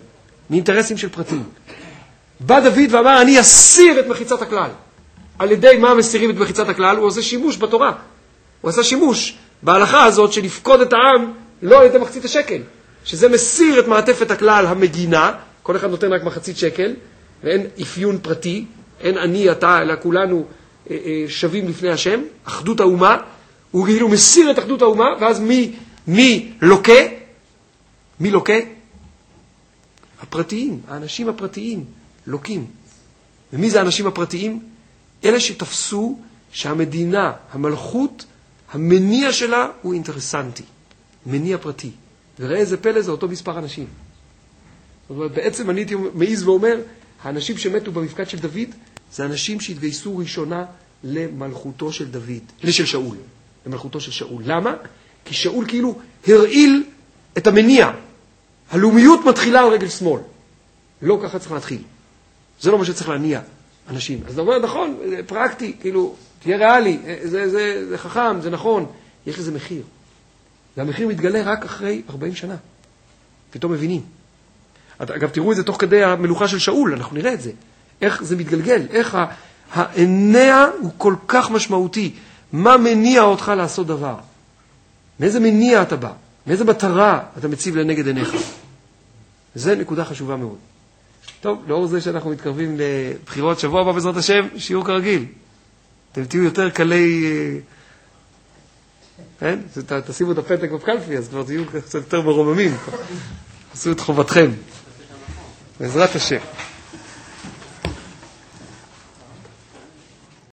בא דוד ואמר, אני אסיר את מחיצת הכלל. על ידי מה מסירים את מחיצת הכלל? הוא עושה שימוש בתורה. הוא עשה שימוש בהלכה הזאת של לפקוד את העם לא על ידי מחצית השקל. שזה מסיר את מעטפת הכלל המגינה, כל אחד נותן רק מחצית שקל, ואין אפיון פרטי, אין אני, אתה, אלא כולנו שווים לפני השם, אחדות האומה, הוא כאילו מסיר את אחדות האומה, ואז מי לוקה? מי לוקה? הפרטיים, האנשים הפרטיים לוקים. ומי זה האנשים הפרטיים? אלה שתפסו שהמדינה, המלכות, המניע שלה הוא אינטרסנטי, מניע פרטי. וראה איזה פלא, זה אותו מספר אנשים. זאת אומרת, בעצם אני הייתי מעיז ואומר, האנשים שמתו במפקד של דוד, זה אנשים שהתגייסו ראשונה למלכותו של דוד, של שאול, למלכותו של שאול. למה? כי שאול כאילו הרעיל את המניע. הלאומיות מתחילה על רגל שמאל. לא ככה צריך להתחיל. זה לא מה שצריך להניע אנשים. אז אתה אומר, נכון, זה פרקטי, כאילו, תהיה ריאלי, זה חכם, זה נכון. יש לזה מחיר. והמחיר מתגלה רק אחרי 40 שנה. פתאום מבינים. אגב, תראו את זה תוך כדי המלוכה של שאול, אנחנו נראה את זה. איך זה מתגלגל, איך העניה הוא כל כך משמעותי. מה מניע אותך לעשות דבר? מאיזה מניע אתה בא? מאיזה מטרה אתה מציב לנגד עיניך? זה נקודה חשובה מאוד. טוב, לאור זה שאנחנו מתקרבים לבחירות שבוע הבא בעזרת השם, שיעור כרגיל. אתם תהיו יותר קלי... תשימו את הפתק בקלפי, אז כבר תהיו קצת יותר מרוממים. עשו את חובתכם. בעזרת השם.